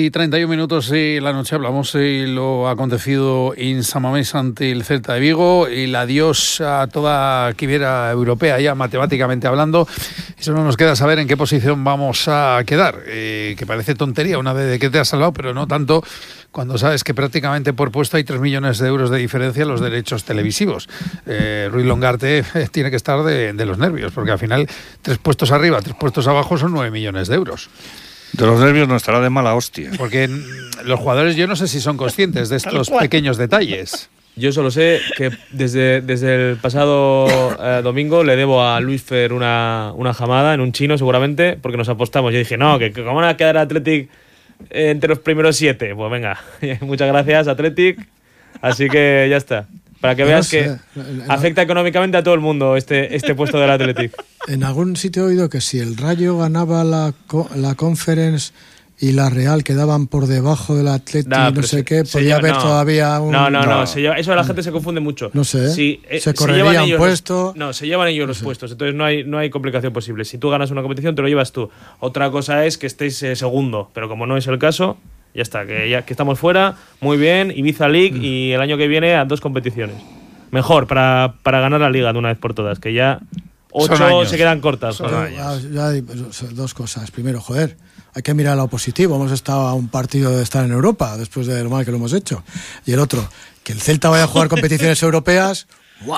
11:31 y la noche. Hablamos de lo acontecido en San Mamés ante el Celta de Vigo y el adiós a toda quimera europea, ya matemáticamente hablando. Eso no nos queda saber en qué posición vamos a quedar, que parece tontería una vez de que te has salvado, pero no tanto cuando sabes que prácticamente por puesto hay 3 millones de euros de diferencia en los derechos televisivos. Ruiz Longarte tiene que estar de los nervios, porque al final 3 puestos arriba, 3 puestos abajo son 9 millones de euros. De los nervios no estará de mala hostia. Porque los jugadores yo no sé si son conscientes de estos pequeños detalles. Yo solo sé que desde el pasado domingo le debo a Luis Fer una jamada en un chino seguramente, porque nos apostamos. Yo dije, no, que cómo van a quedar Athletic entre los primeros 7. Pues venga, muchas gracias Athletic. Así que ya está. Para que veas que afecta económicamente a todo el mundo este puesto del Athletic. En algún sitio he oído que si el Rayo ganaba la Conference y la Real quedaban por debajo del Athletic, no sé qué, podía haber todavía un... No. Eso la gente se confunde mucho. No sé, se correría un puesto... Se llevan ellos los puestos, entonces no hay complicación posible. Si tú ganas una competición, te lo llevas tú. Otra cosa es que estéis segundo, pero como no es el caso... Ya está, que estamos fuera, muy bien, Ibiza League y el año que viene a 2 competiciones. Mejor para ganar la Liga de una vez por todas, que ya 8 se quedan cortas. Ya hay 2 cosas. Primero, hay que mirar lo positivo. Hemos estado a un partido de estar en Europa después de lo mal que lo hemos hecho. Y el otro, que el Celta vaya a jugar competiciones europeas, ¡guau!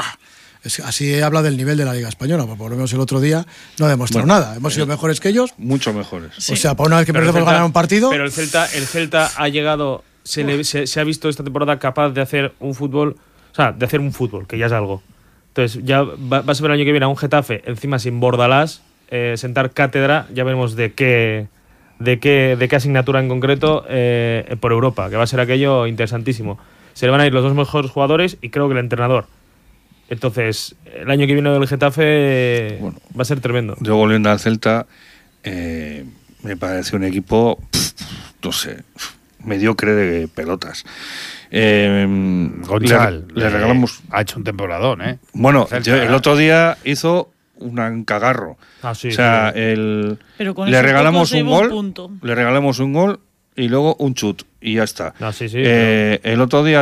Así habla del nivel de la Liga Española, porque por lo menos el otro día no ha demostrado nada. Hemos sido mejores que ellos. Mucho mejores. Sí. O sea, para una vez que perdemos ganar un partido... Pero el Celta ha llegado... Se ha visto esta temporada capaz de hacer un fútbol... O sea, de hacer un fútbol, que ya es algo. Entonces, ya vas a ver el año que viene a un Getafe, encima sin Bordalás, sentar cátedra, ya veremos de qué asignatura en concreto por Europa, que va a ser aquello interesantísimo. Se le van a ir los 2 mejores jugadores y creo que el entrenador. Entonces, el año que viene del Getafe va a ser tremendo. Yo volviendo al Celta, me parece un equipo, no sé, mediocre de pelotas. Gonzalo, le regalamos... ha hecho un temporadón, ¿eh? Bueno, el otro día hizo un cagarro. Ah, sí, o sea, Pero con le eso regalamos un gol, punto. le regalamos un gol y luego un chut y ya está. Ah, sí, El otro día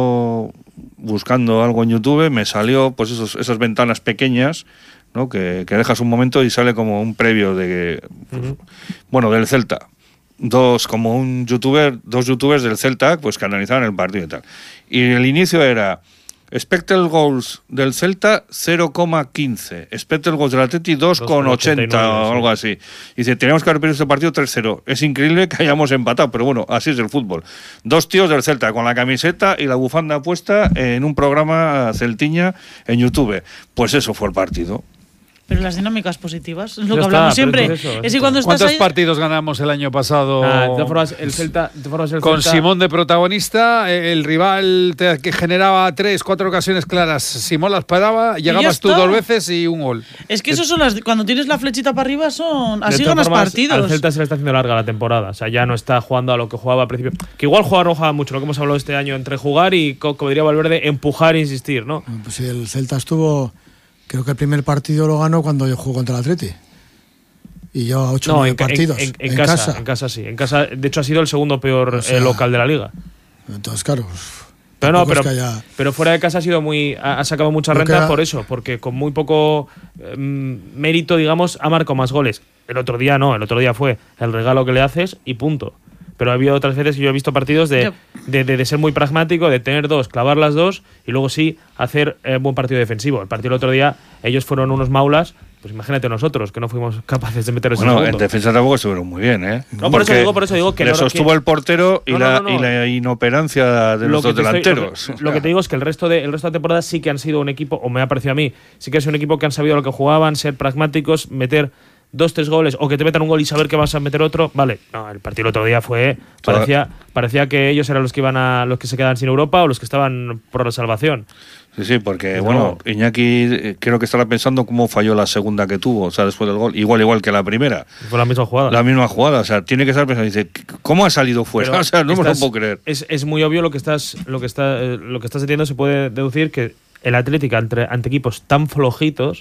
buscando algo en YouTube me salió pues esas ventanas pequeñas, ¿no? que dejas un momento y sale como un previo de del Celta. Dos youtubers del Celta pues que analizaban el partido y tal. Y el inicio era expected goals del Celta 0,15, expected goals del Atleti 2,80 o algo así. Y dice, teníamos que haber perdido este partido 3-0. Es increíble que hayamos empatado, pero bueno, así es el fútbol. Dos tíos del Celta con la camiseta y la bufanda puesta en un programa celtiña en YouTube. Pues eso fue el partido. Pero las dinámicas positivas, es lo que hablamos siempre. Es que cuando estás ¿Cuántos ahí... partidos ganamos el año pasado? De todas formas, el Celta con Simón de protagonista, el rival que generaba 3-4 ocasiones claras. Simón las paraba, llegabas tú 2 veces y un gol. Es que eso son cuando tienes la flechita para arriba, son así ganas formas, partidos. Al Celta se le está haciendo larga la temporada. O sea, ya no está jugando a lo que jugaba al principio. Que igual jugar no jugaba mucho, lo que hemos hablado este año, entre jugar y, como diría Valverde, empujar e insistir, ¿no? Pues sí, el Celta estuvo... Creo que el primer partido lo ganó cuando yo jugó contra el Atleti. Y lleva 8 o 9 partidos. En casa sí. En casa, de hecho, ha sido el segundo peor local de la liga. Entonces, claro. Pero fuera de casa ha sacado mucha renta por eso, porque con muy poco mérito, digamos, ha marcado más goles. El otro día fue el regalo que le haces y punto. Pero ha habido otras veces que yo he visto partidos de ser muy pragmático, de tener 2, clavar las 2 y luego sí hacer buen partido defensivo. El partido del otro día, ellos fueron unos maulas, pues imagínate nosotros, que no fuimos capaces de meterles en segundo. En defensa tampoco estuvieron muy bien, ¿eh? No, por eso digo que... Le sostuvo el portero y la inoperancia de los dos delanteros. Lo que te digo es que el resto de temporada sí que han sido un equipo, o me ha parecido a mí, sí que es un equipo que han sabido lo que jugaban, ser pragmáticos, meter 2-3 goles o que te metan un gol y saber que vas a meter otro, vale. No, el partido el otro día parecía que ellos eran los que se quedaban sin Europa o los que estaban por la salvación. Sí, porque Iñaki creo que estará pensando cómo falló la segunda que tuvo, o sea, después del gol, igual que la primera. Fue la misma jugada. O sea, tiene que estar pensando, dice, ¿cómo ha salido fuera? Pero o sea, no me lo puedo creer. Es muy obvio lo que estás diciendo, se puede deducir que el Atlético ante equipos tan flojitos,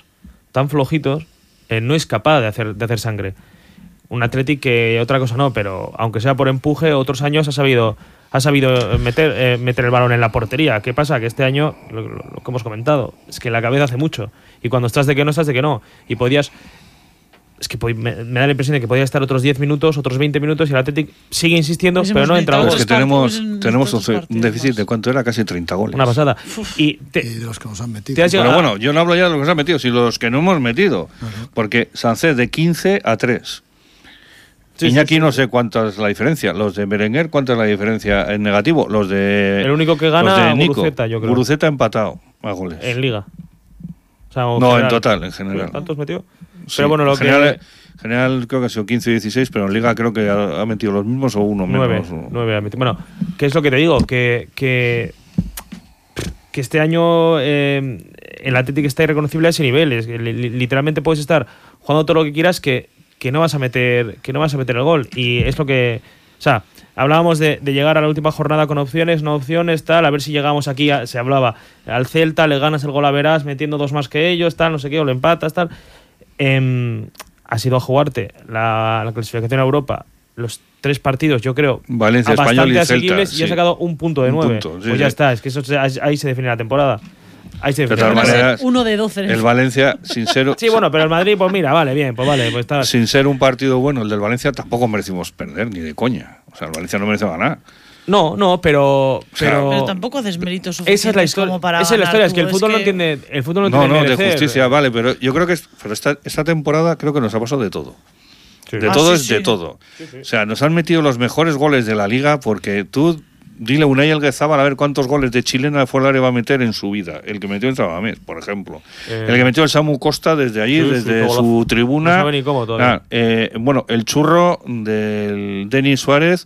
no es capaz de hacer sangre. Un Athletic que otra cosa no, pero aunque sea por empuje, otros años ha sabido meter el balón en la portería. ¿Qué pasa? Que este año, lo que hemos comentado, es que la cabeza hace mucho. Y cuando estás de que no, estás de que no. Y podías... Es que me da la impresión de que podía estar otros 10 minutos, otros 20 minutos y el Athletic sigue insistiendo, pero no entra. Es que tenemos un déficit de cuánto era, casi 30 goles. Una pasada. Y de los que nos han metido. Pero bueno, yo no hablo ya de los que nos han metido, sino de los que no hemos metido. Porque Sánchez de 15 a 3. Iñaki no sé cuánta es la diferencia. Los de Berenguer, ¿cuánta es la diferencia en negativo? Los de... El único que gana es Guruceta, yo creo. Guruceta empatado a goles. En Liga. O sea, no, en total, en general. ¿Cuántos metió? Sí, pero bueno, en general creo que ha sido 15 y 16, pero en Liga creo que ha metido los mismos o uno menos. 9 ha metido. Bueno, ¿qué es lo que te digo? Que este año el Atlético está irreconocible a ese nivel. Es que literalmente puedes estar jugando todo lo que quieras que no vas a meter el gol. Y es lo que... O sea, hablábamos de llegar a la última jornada con opciones, no opciones, tal, a ver si llegamos aquí, se hablaba al Celta, le ganas el gol a Verás metiendo 2 más que ellos, tal, no sé qué, o le empatas, tal. Has ido a jugarte la clasificación a Europa, los 3 partidos, yo creo, Valencia, bastante Español y asequibles, Celta, y has sacado un punto de 9. Pues ya está, es que eso ahí se define la temporada. De todas maneras, 1 de 12. El Valencia, sin ser... Sí, bueno, pero el Madrid, pues mira, vale, bien, pues vale. Pues está... Sin ser un partido bueno, el del Valencia tampoco merecimos perder, ni de coña. O sea, el Valencia no merece ganar. No, pero tampoco haces méritos suficientes. Esa es la historia. Como para esa es la historia, ganar, es que el fútbol no entiende. El fútbol no No, merecer. de justicia, vale, pero yo creo que esta temporada creo que nos ha pasado de todo. Sí. De todo es de todo. Sí. O sea, nos han metido los mejores goles de la liga porque tú... Dile a Unai Elguezábal a ver cuántos goles de chilena fuera va a meter en su vida. El que metió en Sabamés, por ejemplo. El que metió el Samu Costa desde allí, desde su tribuna. No sabe ni cómo todavía. Bueno, el churro del Denis Suárez,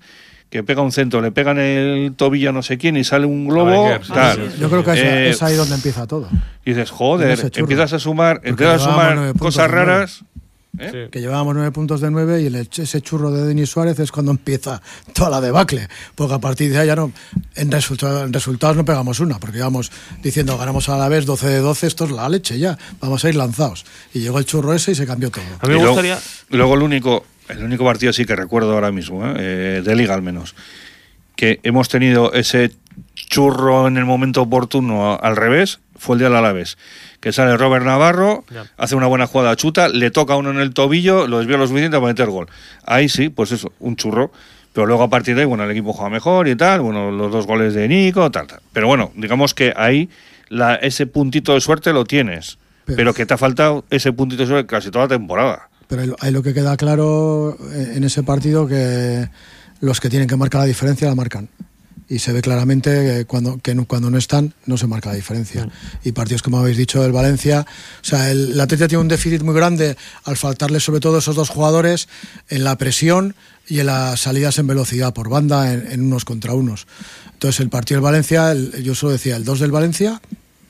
que pega un centro, le pegan el tobillo a no sé quién y sale un globo. Yo creo que es ahí donde empieza todo. Y dices, joder, empiezas a sumar cosas raras. Que llevábamos 9 puntos de 9 y ese churro de Denis Suárez es cuando empieza toda la debacle, porque a partir de ahí ya no, en resultados no pegamos una, porque íbamos diciendo ganamos a la vez 12 de 12, esto es la leche ya, vamos a ir lanzados, y llegó el churro ese y se cambió todo. A mí me gustaría... Luego el único partido sí que recuerdo ahora mismo, de Liga al menos, que hemos tenido ese churro en el momento oportuno al revés, fue el día del Alavés, que sale Robert Navarro, hace una buena jugada, chuta, le toca a uno en el tobillo, lo desvía lo suficiente para meter gol. Ahí sí, pues eso, un churro. Pero luego a partir de ahí, bueno, el equipo juega mejor y tal, bueno, los 2 goles de Nico, tal. Pero bueno, digamos que ahí ese puntito de suerte lo tienes, pero que te ha faltado ese puntito de suerte casi toda la temporada. Pero hay lo que queda claro en ese partido, que los que tienen que marcar la diferencia la marcan. Y se ve claramente que cuando no están, no se marca la diferencia. Y partidos, como habéis dicho, del Valencia, o sea, el Atleti tiene un déficit muy grande al faltarle sobre todo esos 2 jugadores en la presión y en las salidas en velocidad por banda, en unos contra unos. Entonces el partido del Valencia, yo solo decía, el 2 del Valencia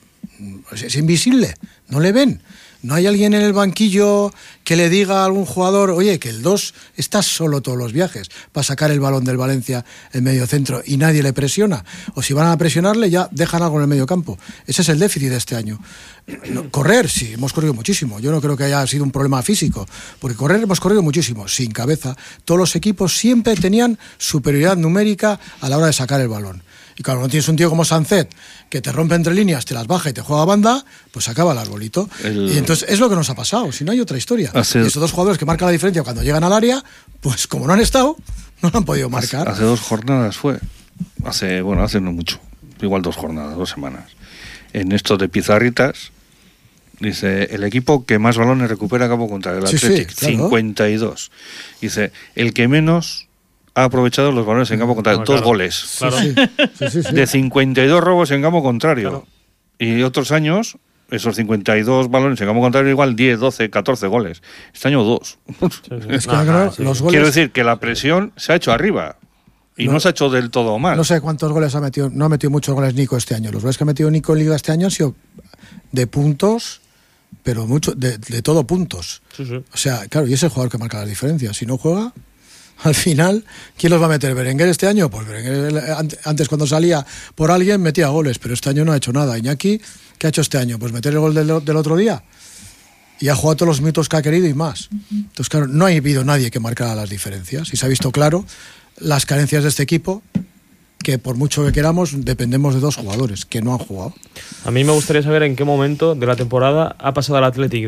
es invisible, no le ven. No hay alguien en el banquillo que le diga a algún jugador, oye, que el 2 está solo todos los viajes para sacar el balón del Valencia en medio centro y nadie le presiona. O si van a presionarle, ya dejan algo en el medio campo. Ese es el déficit de este año. Correr, sí, hemos corrido muchísimo. Yo no creo que haya sido un problema físico, porque correr hemos corrido muchísimo, sin cabeza. Todos los equipos siempre tenían superioridad numérica a la hora de sacar el balón. Y claro, no tienes un tío como Sancet que te rompe entre líneas, te las baja y te juega a banda, pues acaba el arbolito. Y entonces es lo que nos ha pasado, si no hay otra historia. Y esos 2 jugadores que marcan la diferencia cuando llegan al área, pues como no han estado, no lo han podido marcar. Hace 2 jornadas fue. Hace no mucho. Igual 2 jornadas, 2 semanas. En esto de pizarritas, dice, el equipo que más balones recupera a campo contrario, el Athletic, claro. 52. Dice, el que menos ha aprovechado los balones en campo contrario, 2 goles. Claro. Sí. De 52 robos en campo contrario. Claro. Y otros años, esos 52 balones en campo contrario, igual 10, 12, 14 goles. Este año 2. Es que los goles... Quiero decir que la presión se ha hecho arriba. Y no se ha hecho del todo mal. No sé cuántos goles ha metido. No ha metido muchos goles Nico este año. Los goles que ha metido Nico en Liga este año han sido de puntos, pero mucho de todo puntos. Sí. O sea, claro, y es el jugador que marca las diferencias. Si no juega, al final, ¿quién los va a meter? ¿Berenguer este año? Pues Berenguer antes, cuando salía por alguien, metía goles, pero este año no ha hecho nada. Iñaki, ¿qué ha hecho este año? Pues meter el gol del otro día. Y ha jugado todos los minutos que ha querido y más. Entonces, claro, no ha habido nadie que marcara las diferencias. Y se ha visto claro las carencias de este equipo, que por mucho que queramos, dependemos de 2 jugadores que no han jugado. A mí me gustaría saber en qué momento de la temporada ha pasado al Athletic,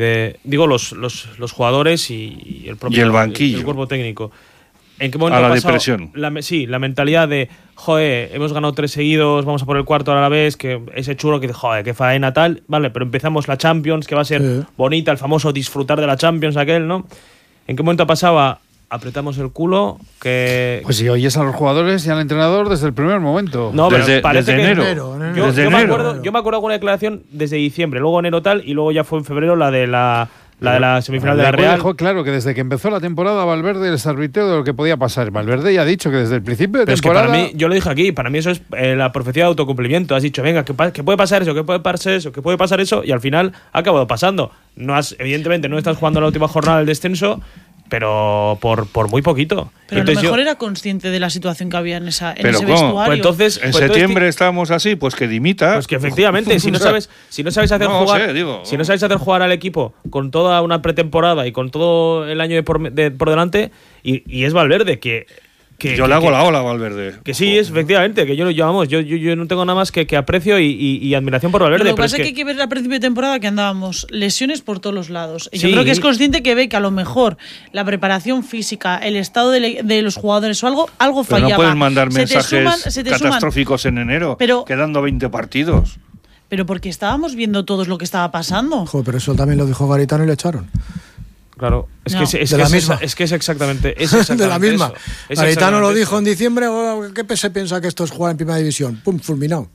los jugadores y el propio... Y el banquillo. El cuerpo técnico. ¿En qué momento a la ha pasado depresión? La mentalidad de, joder, hemos ganado 3 seguidos, vamos a por el 4 a la vez, que ese churro que dice, joder, qué faena tal, vale, pero empezamos la Champions, que va a ser bonita, el famoso disfrutar de la Champions aquel, ¿no? ¿En qué momento pasaba? Apretamos el culo, que... Pues si oyes a los jugadores y al entrenador desde el primer momento. No, pero parece desde que enero. Yo me acuerdo de alguna declaración desde diciembre, luego enero tal, y luego ya fue en febrero la de la semifinal de la Real. Dejó claro que desde que empezó la temporada Valverde les advirtió de lo que podía pasar. Valverde ya ha dicho que desde el principio de temporada... Es que para mí, yo lo dije aquí, para mí eso es la profecía de autocumplimiento. Has dicho, venga, que puede pasar eso, que puede pasar eso, que puede pasar eso, y al final ha acabado pasando. Evidentemente no estás jugando la última jornada del descenso, pero por muy poquito. Pero entonces a lo mejor era consciente de la situación que había en ese ¿cómo? vestuario. Pues entonces, en septiembre estábamos así, pues que dimita. Pues que efectivamente, si no sabes hacer si no sabes hacer jugar al equipo con toda una pretemporada y con todo el año por delante, y es Valverde que yo le hago la ola a Valverde. Que sí, es efectivamente, que yo no tengo nada más que aprecio y admiración por Valverde. Lo que pasa es que hay que ver al principio de temporada que andábamos lesiones por todos los lados. Y yo creo que es consciente que ve que a lo mejor la preparación física, el estado de los jugadores o algo fallaba. No puedes mandar mensajes catastróficos en enero, quedando 20 partidos. Pero porque estábamos viendo todos lo que estaba pasando. Joder, pero eso también lo dijo Garitano y le echaron. Claro, es que es exactamente de la misma. Garitano lo dijo en diciembre, ¿qué se piensa que esto es jugar en primera división? Pum, fulminado.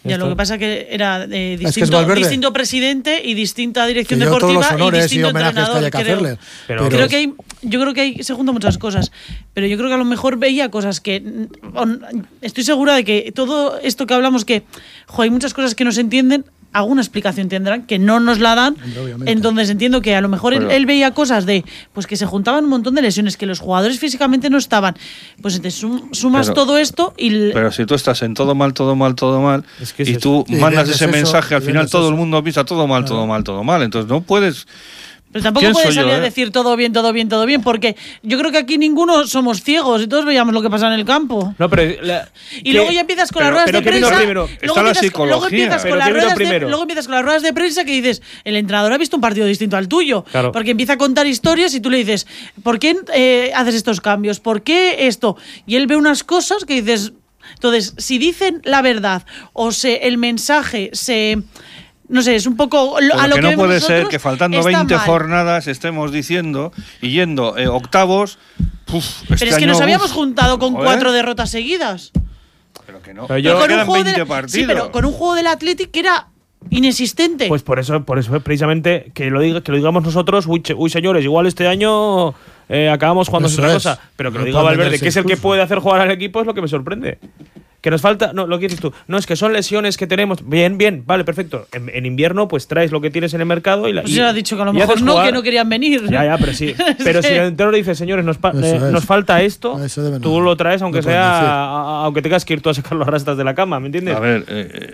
Ya, lo que pasa que era distinto presidente y distinta dirección que deportiva todos los honores y distinto y homenajes entrenador. que haya que hacerle. Pero creo que yo creo que ahí se juntan muchas cosas. Pero yo creo que a lo mejor veía cosas que... Estoy segura de que todo esto que hablamos, que hay muchas cosas que no se entienden, alguna explicación tendrán, que no nos la dan. Entonces entiendo que a lo mejor él veía cosas de pues que se juntaban un montón de lesiones, que los jugadores físicamente no estaban. Pues entonces sumas todo esto y... Pero si tú estás en todo mal, es que y tú mandas ese mensaje, al final todo el mundo piensa todo mal, todo mal. Entonces no puedes... Pero tampoco puedes salir a decir todo bien, porque yo creo que aquí ninguno somos ciegos y todos veíamos lo que pasa en el campo. No, pero luego ya empiezas con las ruedas de prensa. Luego empiezas con las ruedas de prensa que dices, el entrenador ha visto un partido distinto al tuyo. Claro. Porque empieza a contar historias y tú le dices, ¿por qué haces estos cambios? ¿Por qué esto? Y él ve unas cosas que dices... Entonces, si dicen la verdad o el mensaje se... No sé, es un poco a lo que no puede ser que faltando 20 mal. jornadas estemos diciendo y yendo octavos. Pero es que nos habíamos juntado con 4 derrotas seguidas. Pero que no. Pero con quedan 20 partidos. Sí, pero con un juego del Athletic que era inexistente. Pues por eso precisamente que lo digamos nosotros. Uy, señores, igual este año acabamos jugando otra cosa. Pero que lo diga Valverde, que es el que puede hacer jugar al equipo, es lo que me sorprende. Que nos falta, no, lo que dices tú, no, es que son lesiones que tenemos, bien, vale, perfecto, en invierno pues traes lo que tienes en el mercado y pues ya ha dicho que a lo mejor no, que no querían venir. Ya, pero sí, pero si el entrenador dice, señores, nos falta esto, tú lo traes aunque aunque tengas que ir tú a sacar las rastas de la cama, ¿me entiendes? A ver,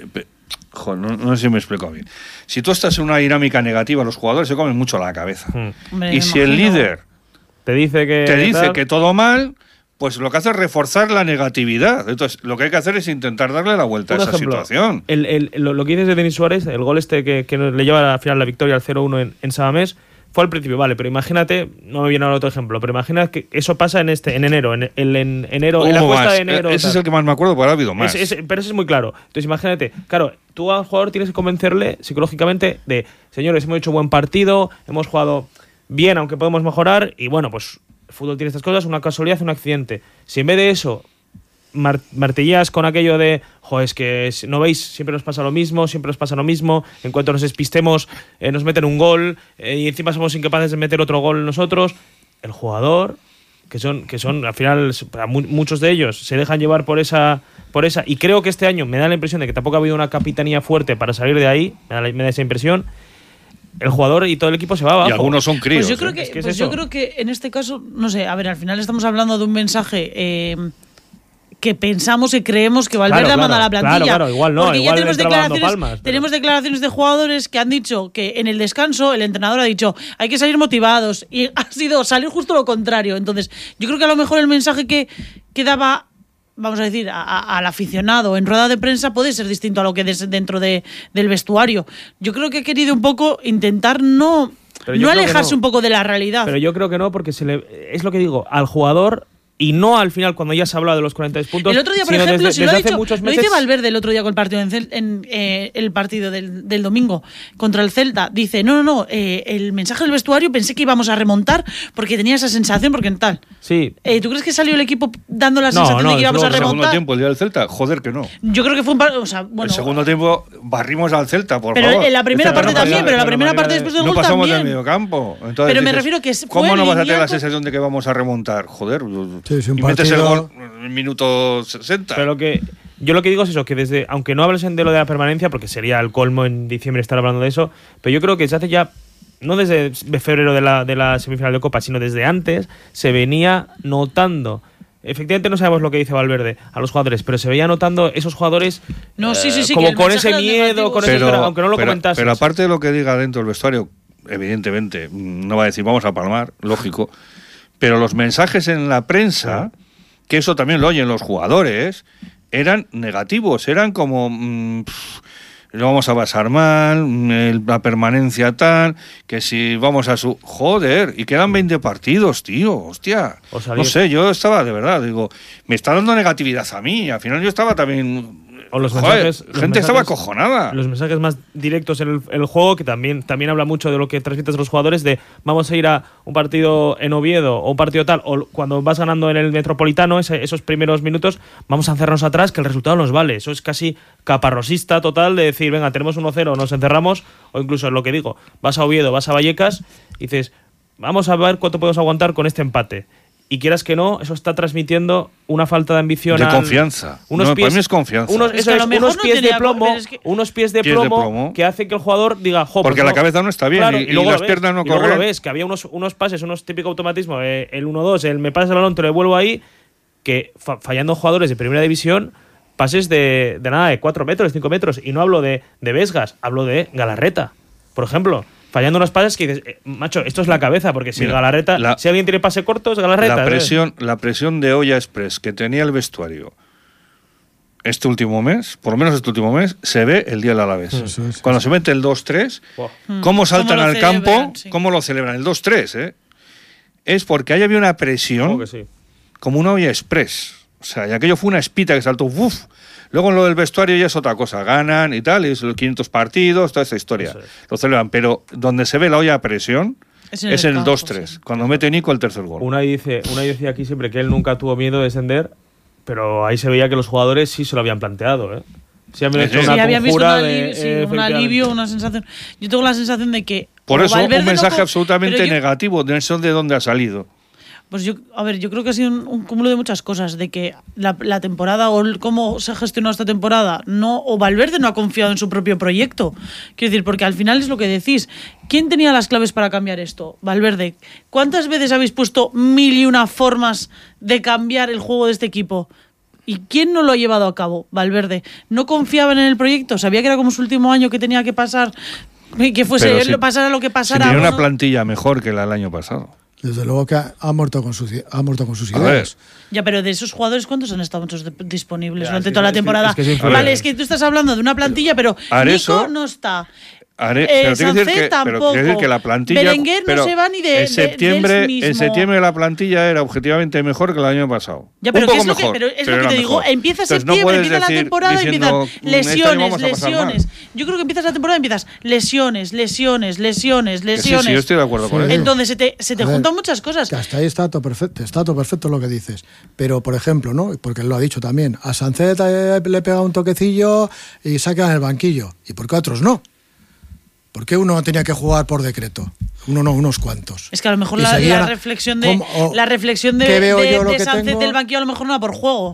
no sé si me explico bien. Si tú estás en una dinámica negativa, los jugadores se comen mucho la cabeza. Hombre, y si el líder te dice que todo mal, pues lo que hace es reforzar la negatividad. Entonces, lo que hay que hacer es intentar darle la vuelta a esa situación. Lo que dices de Denis Suárez, el gol que le lleva al final la victoria al 0-1 en Samamés, fue al principio, vale, pero imagínate, no me viene ahora otro ejemplo, pero imagina que eso pasa en enero, en la cuesta de enero. Ese es el que más me acuerdo, porque ha habido más. Pero ese es muy claro. Entonces, imagínate, claro, tú al jugador tienes que convencerle psicológicamente de, señores, hemos hecho buen partido, hemos jugado bien, aunque podemos mejorar, y bueno, pues el fútbol tiene estas cosas, una casualidad, un accidente. Si en vez de eso martilleas con aquello de, es que no veis, siempre nos pasa lo mismo, en cuanto nos despistemos nos meten un gol y encima somos incapaces de meter otro gol nosotros, el jugador, que son al final, muchos de ellos se dejan llevar por esa, y creo que este año me da la impresión de que tampoco ha habido una capitanía fuerte para salir de ahí, me da esa impresión. El jugador y todo el equipo se va abajo. Y algunos son críos. Pues yo creo que en este caso, no sé, a ver, al final estamos hablando de un mensaje que pensamos y creemos que Valverde manda a la plantilla. Claro, igual no. Porque igual ya tenemos declaraciones de jugadores que han dicho que en el descanso el entrenador ha dicho hay que salir motivados y ha sido salir justo lo contrario. Entonces, yo creo que a lo mejor el mensaje que daba, vamos a decir, al aficionado en rueda de prensa puede ser distinto a lo que es dentro del vestuario. Yo creo que he querido un poco intentar no alejarse un poco de la realidad. Pero yo creo que no, porque es lo que digo, al jugador, y no al final cuando ya se ha hablado de los 46 puntos. El otro día, por ejemplo, lo dice Valverde el otro día con el partido el partido del domingo contra el Celta. Dice, no, el mensaje del vestuario pensé que íbamos a remontar porque tenía esa sensación, porque tal. Sí. ¿Tú crees que salió el equipo dando la sensación de que íbamos a remontar? El segundo tiempo, el día del Celta, joder que no. Yo creo que fue el segundo tiempo barrimos al Celta, por favor. Pero en la primera parte también, pero la primera parte después del gol también. No pasamos del medio campo. Entonces, pero me refiero que ¿cómo no vas a tener la sensación de que vamos a remontar? Joder, y metes el gol en el minuto 60. Pero yo lo que digo es eso, que aunque no hables de lo de la permanencia, porque sería el colmo en diciembre estar hablando de eso, pero yo creo que se hace ya, no desde febrero de la semifinal de Copa, sino desde antes, se venía notando. Efectivamente no sabemos lo que dice Valverde a los jugadores, pero se veía notando esos jugadores como con ese miedo, aunque no lo comentases. Pero aparte de lo que diga dentro del vestuario, evidentemente, no va a decir vamos a palmar, lógico, pero los mensajes en la prensa, que eso también lo oyen los jugadores, eran negativos, eran como lo vamos a pasar mal, la permanencia tal, que si vamos a joder, y quedan 20 partidos, tío, hostia. No sé, yo estaba, de verdad, digo, me está dando negatividad a mí, al final yo estaba también O los Joder, mensajes, gente estaba acojonada. Los mensajes más directos en el juego, que también habla mucho de lo que transmites a los jugadores, de vamos a ir a un partido en Oviedo o un partido tal, o cuando vas ganando en el Metropolitano, esos primeros minutos, vamos a hacernos atrás, que el resultado nos vale. Eso es casi caparrosista total de decir, venga, tenemos 1-0, nos encerramos, o incluso lo que digo, vas a Oviedo, vas a Vallecas, y dices, vamos a ver cuánto podemos aguantar con este empate. Y quieras que no, eso está transmitiendo una falta de ambición. De confianza. Para mí es confianza. Unos pies de plomo que hace que el jugador diga, porque la cabeza no está bien, claro, y luego las piernas no corren. Y luego lo ves, que había unos pases, unos típicos automatismos, el 1-2, el me pasas el balón, te lo devuelvo ahí, que fallando jugadores de primera división, pases de nada, de 4 metros, 5 metros. Y no hablo de Vesgas, hablo de Galarreta, por ejemplo. Fallando unos pases que dices, macho, esto es la cabeza, porque si Galarreta, si alguien tiene pase corto, es Galarreta. La presión de Olla Express que tenía el vestuario este último mes, por lo menos este último mes, se ve el día del Alavés. Cuando se mete el 2-3, cómo saltan al campo, cómo lo celebran. El 2-3, es porque ahí había una presión como una Olla Express. O sea, y aquello fue una espita que saltó, ¡uf! Luego en lo del vestuario ya es otra cosa, ganan y tal, y los 500 partidos, toda esa historia. Lo celebran, pero donde se ve la olla a presión es en el 2-3, cuando mete Nico el tercer gol. Unai decía aquí siempre que él nunca tuvo miedo de descender, pero ahí se veía que los jugadores sí se lo habían planteado, ¿eh? Sí, había visto un alivio, una sensación. Yo tengo la sensación de que... Por eso, un mensaje absolutamente negativo de eso de dónde ha salido. Pues yo creo que ha sido un cúmulo de muchas cosas, de que la temporada o cómo se ha gestionado esta temporada, o Valverde no ha confiado en su propio proyecto. Quiero decir, porque al final es lo que decís. ¿Quién tenía las claves para cambiar esto? Valverde. ¿Cuántas veces habéis puesto 1001 formas de cambiar el juego de este equipo? ¿Y quién no lo ha llevado a cabo? Valverde. ¿No confiaban en el proyecto? ¿Sabía que era como su último año, que tenía que pasar, que pasara lo que pasara? Si tenía una plantilla mejor que la del año pasado. Desde luego que ha muerto con sus ideas. Ya, pero de esos jugadores, ¿cuántos han estado disponibles durante toda la temporada? Es que tú estás hablando de una plantilla, pero Nico no está. Pero quiero decir que la plantilla, Berenguer no se va ni de en septiembre la plantilla era objetivamente mejor que el año pasado. Ya, pero un poco mejor, pero es lo que te digo, empieza septiembre, empieza la temporada y empiezan lesiones. Yo creo que empiezas la temporada y empiezas lesiones. Sí, yo estoy de acuerdo con eso. Entonces se te juntan muchas cosas. Que hasta ahí está todo perfecto lo que dices. Pero, por ejemplo, ¿no? Porque él lo ha dicho también, a Sánchez le pega un toquecillo y saca en el banquillo. ¿Y por qué otros no? ¿Por qué uno tenía que jugar por decreto? Uno no, unos cuantos. Es que a lo mejor la reflexión de Sánchez del banquillo a lo mejor no va por juego.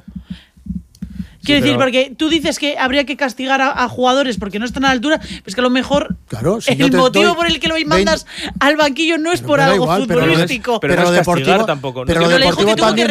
Quiero decir, porque tú dices que habría que castigar a jugadores porque no están a la altura, pues que a lo mejor el motivo por el que lo mandas al banquillo no es por algo futbolístico. Pero no es castigar tampoco. Pero le dijo que tuvo que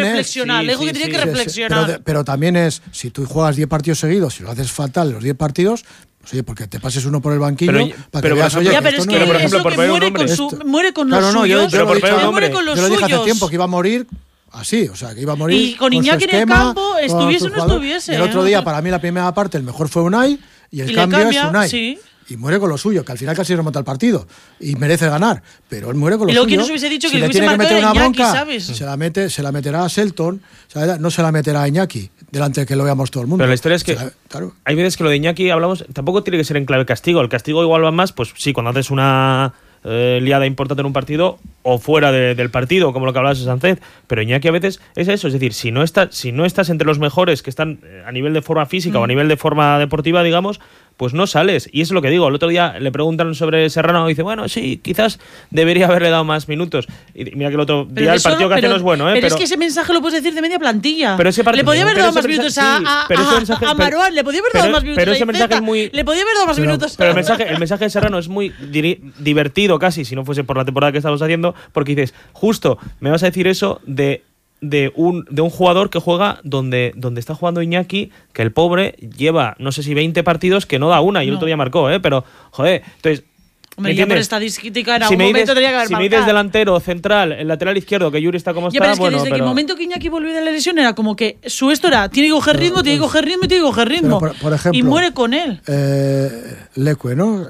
reflexionar. Pero también es, si tú juegas 10 partidos seguidos, si lo haces fatal los 10 partidos... Oye, porque te pases uno por el banquillo para que veas, oye, pero es que eso que muere con los suyos. Yo lo dije hace tiempo, que iba a morir así, o sea, que iba a morir. Y con Iñaki en el campo, estuviese o no estuviese. Y el otro día, para mí, la primera parte, el mejor fue Unai, y el cambio es Unai. Sí. Y muere con lo suyo, que al final casi remonta el partido y merece ganar, pero él muere con lo suyo. Y luego que nos hubiese dicho que le hubiese marcado una Iñaki, bronca, ¿sabes? Se la meterá a Selton, no se la meterá a Iñaki, delante de que lo veamos todo el mundo. Pero la historia es que hay veces que lo de Iñaki hablamos, tampoco tiene que ser en clave castigo. El castigo igual va más, pues sí, cuando haces una liada importante en un partido o fuera del partido, como lo que hablabas de Sánchez, pero Iñaki a veces es eso, es decir, si no estás entre los mejores que están a nivel de forma física o a nivel de forma deportiva, digamos, pues no sales. Y eso es lo que digo. El otro día le preguntan sobre Serrano y dice, bueno, sí, quizás debería haberle dado más minutos. Y mira que el otro día el partido que hace no es bueno, pero es que ese mensaje lo puedes decir de media plantilla. Pero ese le podía haber dado más minutos a Marouane, le podía haber dado más minutos pero ese mensaje es muy... Le podía haber dado más minutos. Pero el mensaje de Serrano es muy divertido casi, si no fuese por la temporada que estamos haciendo, porque dices, justo, me vas a decir eso de un jugador que juega donde está jugando Iñaki, que el pobre lleva, no sé si 20 partidos que no da una, y el otro día marcó, pero, joder, entonces... Hombre, ya por estadística era un momento tenía que haber marcado. Si me dices delantero, central, el lateral izquierdo, que Yuri está como está, pero es que desde el momento que Iñaki volvió de la lesión era como que su esto era, tiene que coger ritmo, tiene que coger ritmo. Por ejemplo, y muere con él. Leque, ¿no?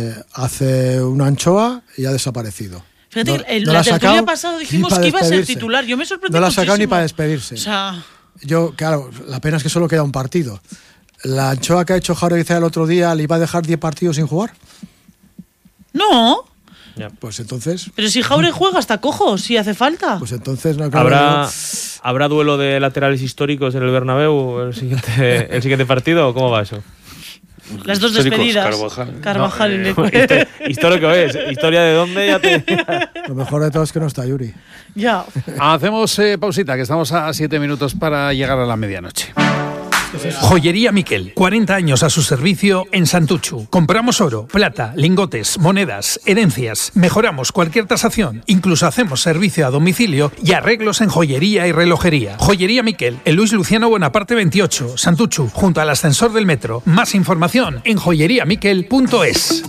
Hace una anchoa y ha desaparecido. Fíjate, la tertulia pasado dijimos que iba a ser titular. Yo me sorprendí muchísimo. No la ha sacado muchísimo. ni para despedirse. O sea... Claro, la pena es que solo queda un partido. ¿La anchoa que ha hecho Jauregui el otro día le iba a dejar 10 partidos sin jugar? No. Pues entonces... Pero si Jauregui juega hasta cojo, si hace falta. Pues entonces... No, ¿Habrá duelo de laterales históricos en el Bernabéu el siguiente partido o cómo va eso? Las dos despedidas. Carvajal y Leque. ¿Histórico es? ¿Historia de dónde? Ya te... Lo mejor de todo es que no está Yuri. Ya. Hacemos pausita, que estamos a 7 minutos para llegar a la medianoche. Joyería Miquel, 40 años a su servicio en Santuchu. Compramos oro, plata, lingotes, monedas, herencias. Mejoramos cualquier tasación. Incluso hacemos servicio a domicilio y arreglos en joyería y relojería. Joyería Miquel, en Luis Luciano Bonaparte 28, Santuchu, junto al ascensor del metro. Más información en joyeriamiquel.es.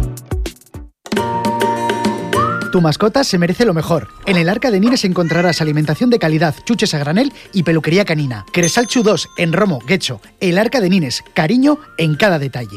Tu mascota se merece lo mejor. En el Arca de Nines encontrarás alimentación de calidad, chuches a granel y peluquería canina. Cresalchu 2 en Romo, Guecho. El Arca de Nines, cariño en cada detalle.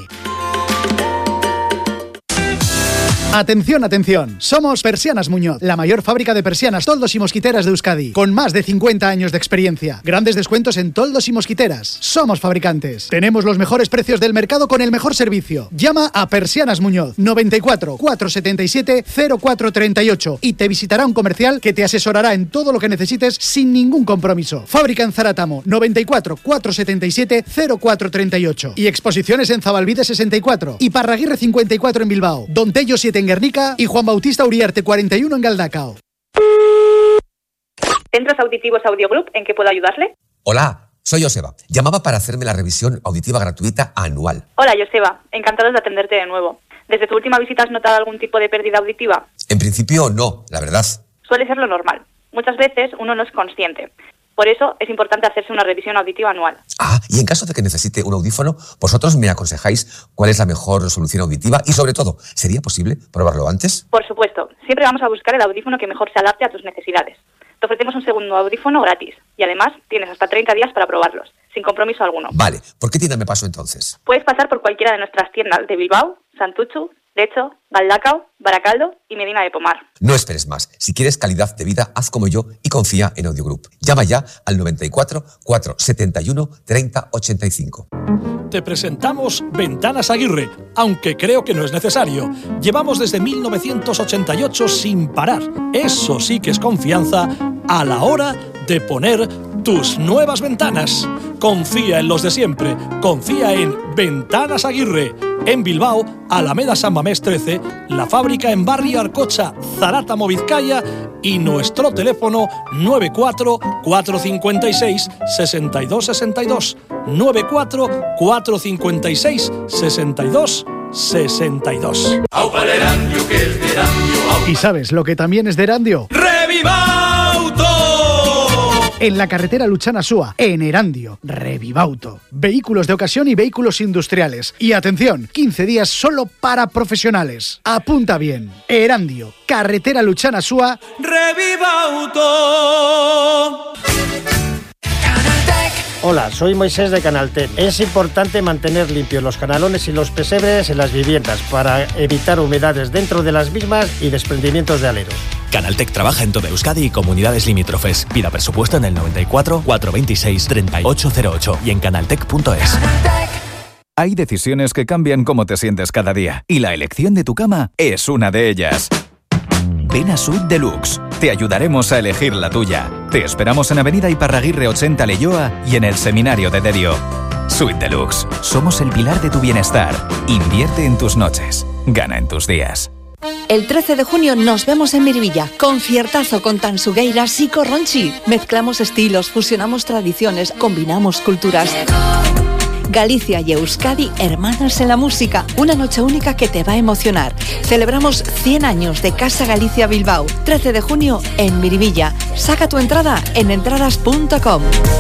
Atención, atención. Somos Persianas Muñoz, la mayor fábrica de persianas, toldos y mosquiteras de Euskadi, con más de 50 años de experiencia. Grandes descuentos en toldos y mosquiteras. Somos fabricantes. Tenemos los mejores precios del mercado con el mejor servicio. Llama a Persianas Muñoz 94 477 0438 y te visitará un comercial que te asesorará en todo lo que necesites sin ningún compromiso. Fábrica en Zaratamo 94 477 0438 y exposiciones en Zabalbide 64 y Parraguirre 54 en Bilbao, Don Tello 7 en Guernica y Juan Bautista Uriarte 41 en Galdacao. Centros Auditivos Audiogroup, ¿en qué puedo ayudarle? Hola, soy Joseba. Llamaba para hacerme la revisión auditiva gratuita anual. Hola, Joseba. Encantados de atenderte de nuevo. ¿Desde tu última visita has notado algún tipo de pérdida auditiva? En principio no, la verdad. Suele ser lo normal. Muchas veces uno no es consciente. Por eso es importante hacerse una revisión auditiva anual. Ah, y en caso de que necesite un audífono, vosotros me aconsejáis cuál es la mejor solución auditiva y, sobre todo, ¿sería posible probarlo antes? Por supuesto. Siempre vamos a buscar el audífono que mejor se adapte a tus necesidades. Te ofrecemos un segundo audífono gratis y además tienes hasta 30 días para probarlos, sin compromiso alguno. Vale, ¿por qué tienda me paso entonces? Puedes pasar por cualquiera de nuestras tiendas de Bilbao, Santuchu, Lecho, Galdacao, Baracaldo y Medina de Pomar. No esperes más. Si quieres calidad de vida, haz como yo y confía en Audiogroup. Llama ya al 94 471 30 85. Te presentamos Ventanas Aguirre, aunque creo que no es necesario. Llevamos desde 1988 sin parar. Eso sí que es confianza a la hora de poner tus nuevas ventanas. Confía en los de siempre. Confía en Ventanas Aguirre. En Bilbao, Alameda San Mamés 13, la fábrica en Barrio Arcocha, Zarátamo, Vizcaya y nuestro teléfono 94 456 6262. 94 456 6262. ¿Y sabes lo que también es de Erandio? ¡Revivauto! En la carretera Luchana-Súa, en Erandio, Revivauto. Vehículos de ocasión y vehículos industriales. Y atención, 15 días solo para profesionales. Apunta bien. Erandio, carretera Luchana-Súa. ¡Revivauto! Hola, soy Moisés de Canaltech. Es importante mantener limpios los canalones y los pesebres en las viviendas para evitar humedades dentro de las mismas y desprendimientos de aleros. Canaltech trabaja en toda Euskadi y comunidades limítrofes. Pida presupuesto en el 94 426 3808 y en canaltech.es. Hay decisiones que cambian cómo te sientes cada día y la elección de tu cama es una de ellas. Ven a Suite Deluxe. Te ayudaremos a elegir la tuya. Te esperamos en Avenida Iparraguirre 80 Leioa y en el Seminario de Derio. Suite Deluxe. Somos el pilar de tu bienestar. Invierte en tus noches. Gana en tus días. El 13 de junio nos vemos en Miribilla. Conciertazo con Tansugueiras y Corronchi. Mezclamos estilos, fusionamos tradiciones, combinamos culturas. Galicia y Euskadi, hermanas en la música. Una noche única que te va a emocionar. Celebramos 100 años de Casa Galicia Bilbao. 13 de junio en Miribilla. Saca tu entrada en entradas.com.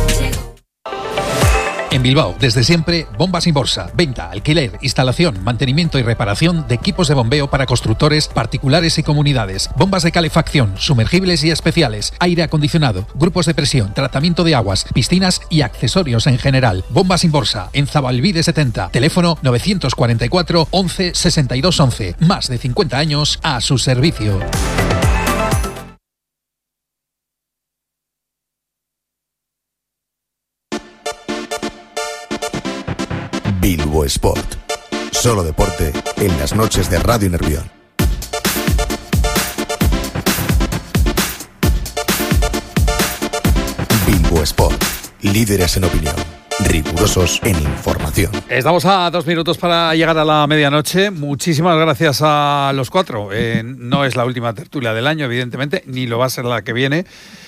En Bilbao, desde siempre, Bombas Inborsa. Venta, alquiler, instalación, mantenimiento y reparación de equipos de bombeo para constructores, particulares y comunidades. Bombas de calefacción, sumergibles y especiales, aire acondicionado, grupos de presión, tratamiento de aguas, piscinas y accesorios en general. Bombas Inborsa, en Zabalbide 70. Teléfono 944 11 62 11. Más de 50 años a su servicio. Solo deporte en las noches de Radio Nervión. Bilbo Sport, líderes en opinión, rigurosos en información. Estamos a 2 minutos para llegar a la medianoche. Muchísimas gracias a los 4. No es la última tertulia del año, evidentemente, ni lo va a ser la que viene.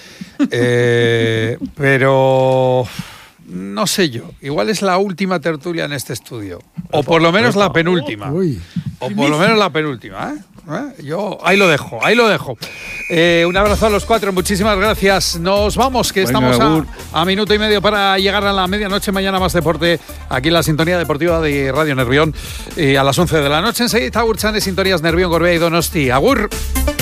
Pero no sé yo. Igual es la última tertulia en este estudio. O por lo menos la penúltima. O por lo menos la penúltima, Yo ahí lo dejo. Un abrazo a los 4, muchísimas gracias. Nos vamos, que estamos a minuto y medio para llegar a la medianoche. Mañana más deporte aquí en la sintonía deportiva de Radio Nervión. A las 11 de la noche enseguida Urchan de Sintonías Nervión, Gorbea y Donosti. Agur.